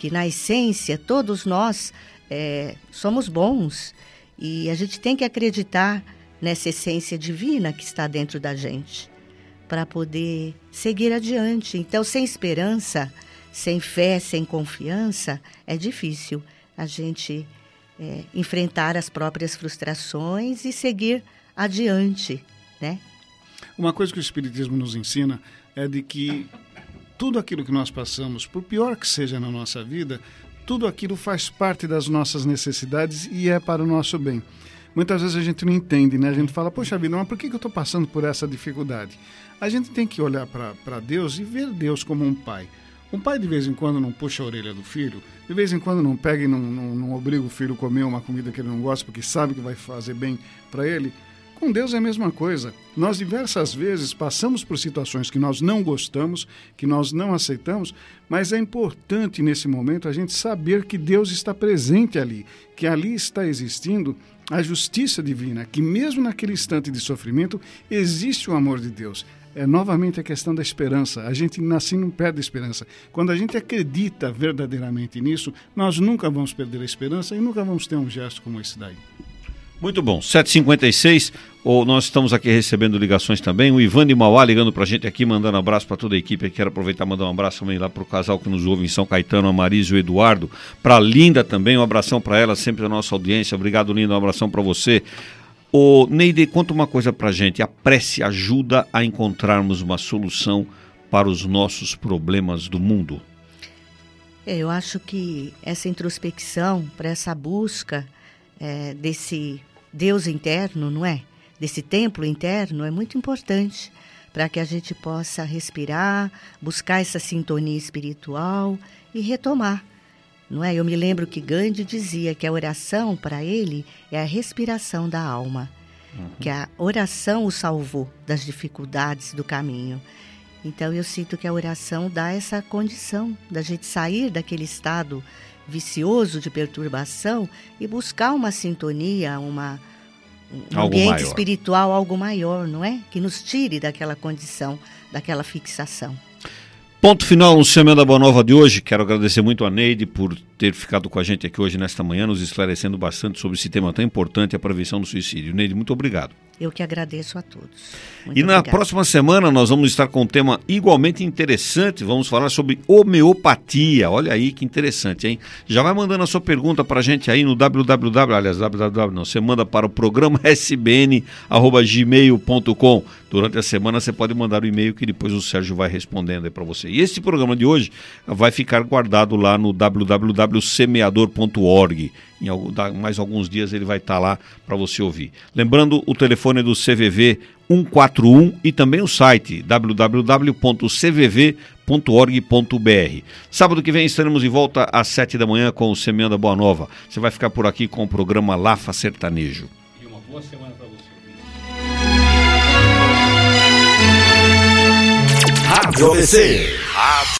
que na essência todos nós somos bons e a gente tem que acreditar nessa essência divina que está dentro da gente para poder seguir adiante. Então, sem esperança, sem fé, sem confiança, é difícil a gente enfrentar as próprias frustrações e seguir adiante, né? Uma coisa que o Espiritismo nos ensina é de que tudo aquilo que nós passamos, por pior que seja na nossa vida, tudo aquilo faz parte das nossas necessidades e é para o nosso bem. Muitas vezes a gente não entende, né? A gente fala, poxa vida, mas por que eu estou passando por essa dificuldade? A gente tem que olhar para Deus e ver Deus como um pai. Um pai de vez em quando não puxa a orelha do filho, de vez em quando não pega e não obriga o filho a comer uma comida que ele não gosta porque sabe que vai fazer bem para ele. Com Deus é a mesma coisa. Nós diversas vezes passamos por situações que nós não gostamos, que nós não aceitamos, mas é importante nesse momento a gente saber que Deus está presente ali, que ali está existindo a justiça divina, que mesmo naquele instante de sofrimento existe o amor de Deus. É novamente a questão da esperança. A gente assim não perde a esperança. Quando a gente acredita verdadeiramente nisso, nós nunca vamos perder a esperança e nunca vamos ter um gesto como esse daí. Muito bom, 7h56, nós estamos aqui recebendo ligações também, o Ivan de Mauá ligando pra gente aqui, mandando abraço para toda a equipe. Eu quero aproveitar e mandar um abraço também lá pro casal que nos ouve em São Caetano, a Marisa e o Eduardo, pra Linda também, um abração para ela, sempre a nossa audiência. Obrigado, Linda, um abração para você. Ô Neide, conta uma coisa pra gente, a prece ajuda a encontrarmos uma solução para os nossos problemas do mundo? Eu acho que essa introspecção, para essa busca desse Deus interno, não é? Desse templo interno, é muito importante para que a gente possa respirar, buscar essa sintonia espiritual e retomar, não é? Eu me lembro que Gandhi dizia que a oração, para ele, é a respiração da alma, que a oração o salvou das dificuldades do caminho. Então eu sinto que a oração dá essa condição da gente sair daquele estado vicioso de perturbação e buscar uma sintonia, um ambiente espiritual, algo maior, não é? Que nos tire daquela condição, daquela fixação. Ponto final no Semeando a Boa Nova de hoje. Quero agradecer muito a Neide por ter ficado com a gente aqui hoje, nesta manhã, nos esclarecendo bastante sobre esse tema tão importante, a prevenção do suicídio. Neide, muito obrigado. Eu que agradeço a todos. Muito e na obrigada. Próxima semana nós vamos estar com um tema igualmente interessante. Vamos falar sobre homeopatia. Olha aí que interessante, hein? Já vai mandando a sua pergunta para a gente aí no você manda para o programa sbn@gmail.com. Durante a semana você pode mandar o e-mail que depois o Sérgio vai respondendo aí para você. E esse programa de hoje vai ficar guardado lá no www.semeador.org. Em mais alguns dias ele vai estar lá para você ouvir. Lembrando, o telefone do CVV 141 e também o site www.cvv.org.br. Sábado que vem estaremos de volta às 7 da manhã com o Semeando a Boa Nova. Você vai ficar por aqui com o programa Lafa Sertanejo. E uma boa semana para você. Rádio ABC.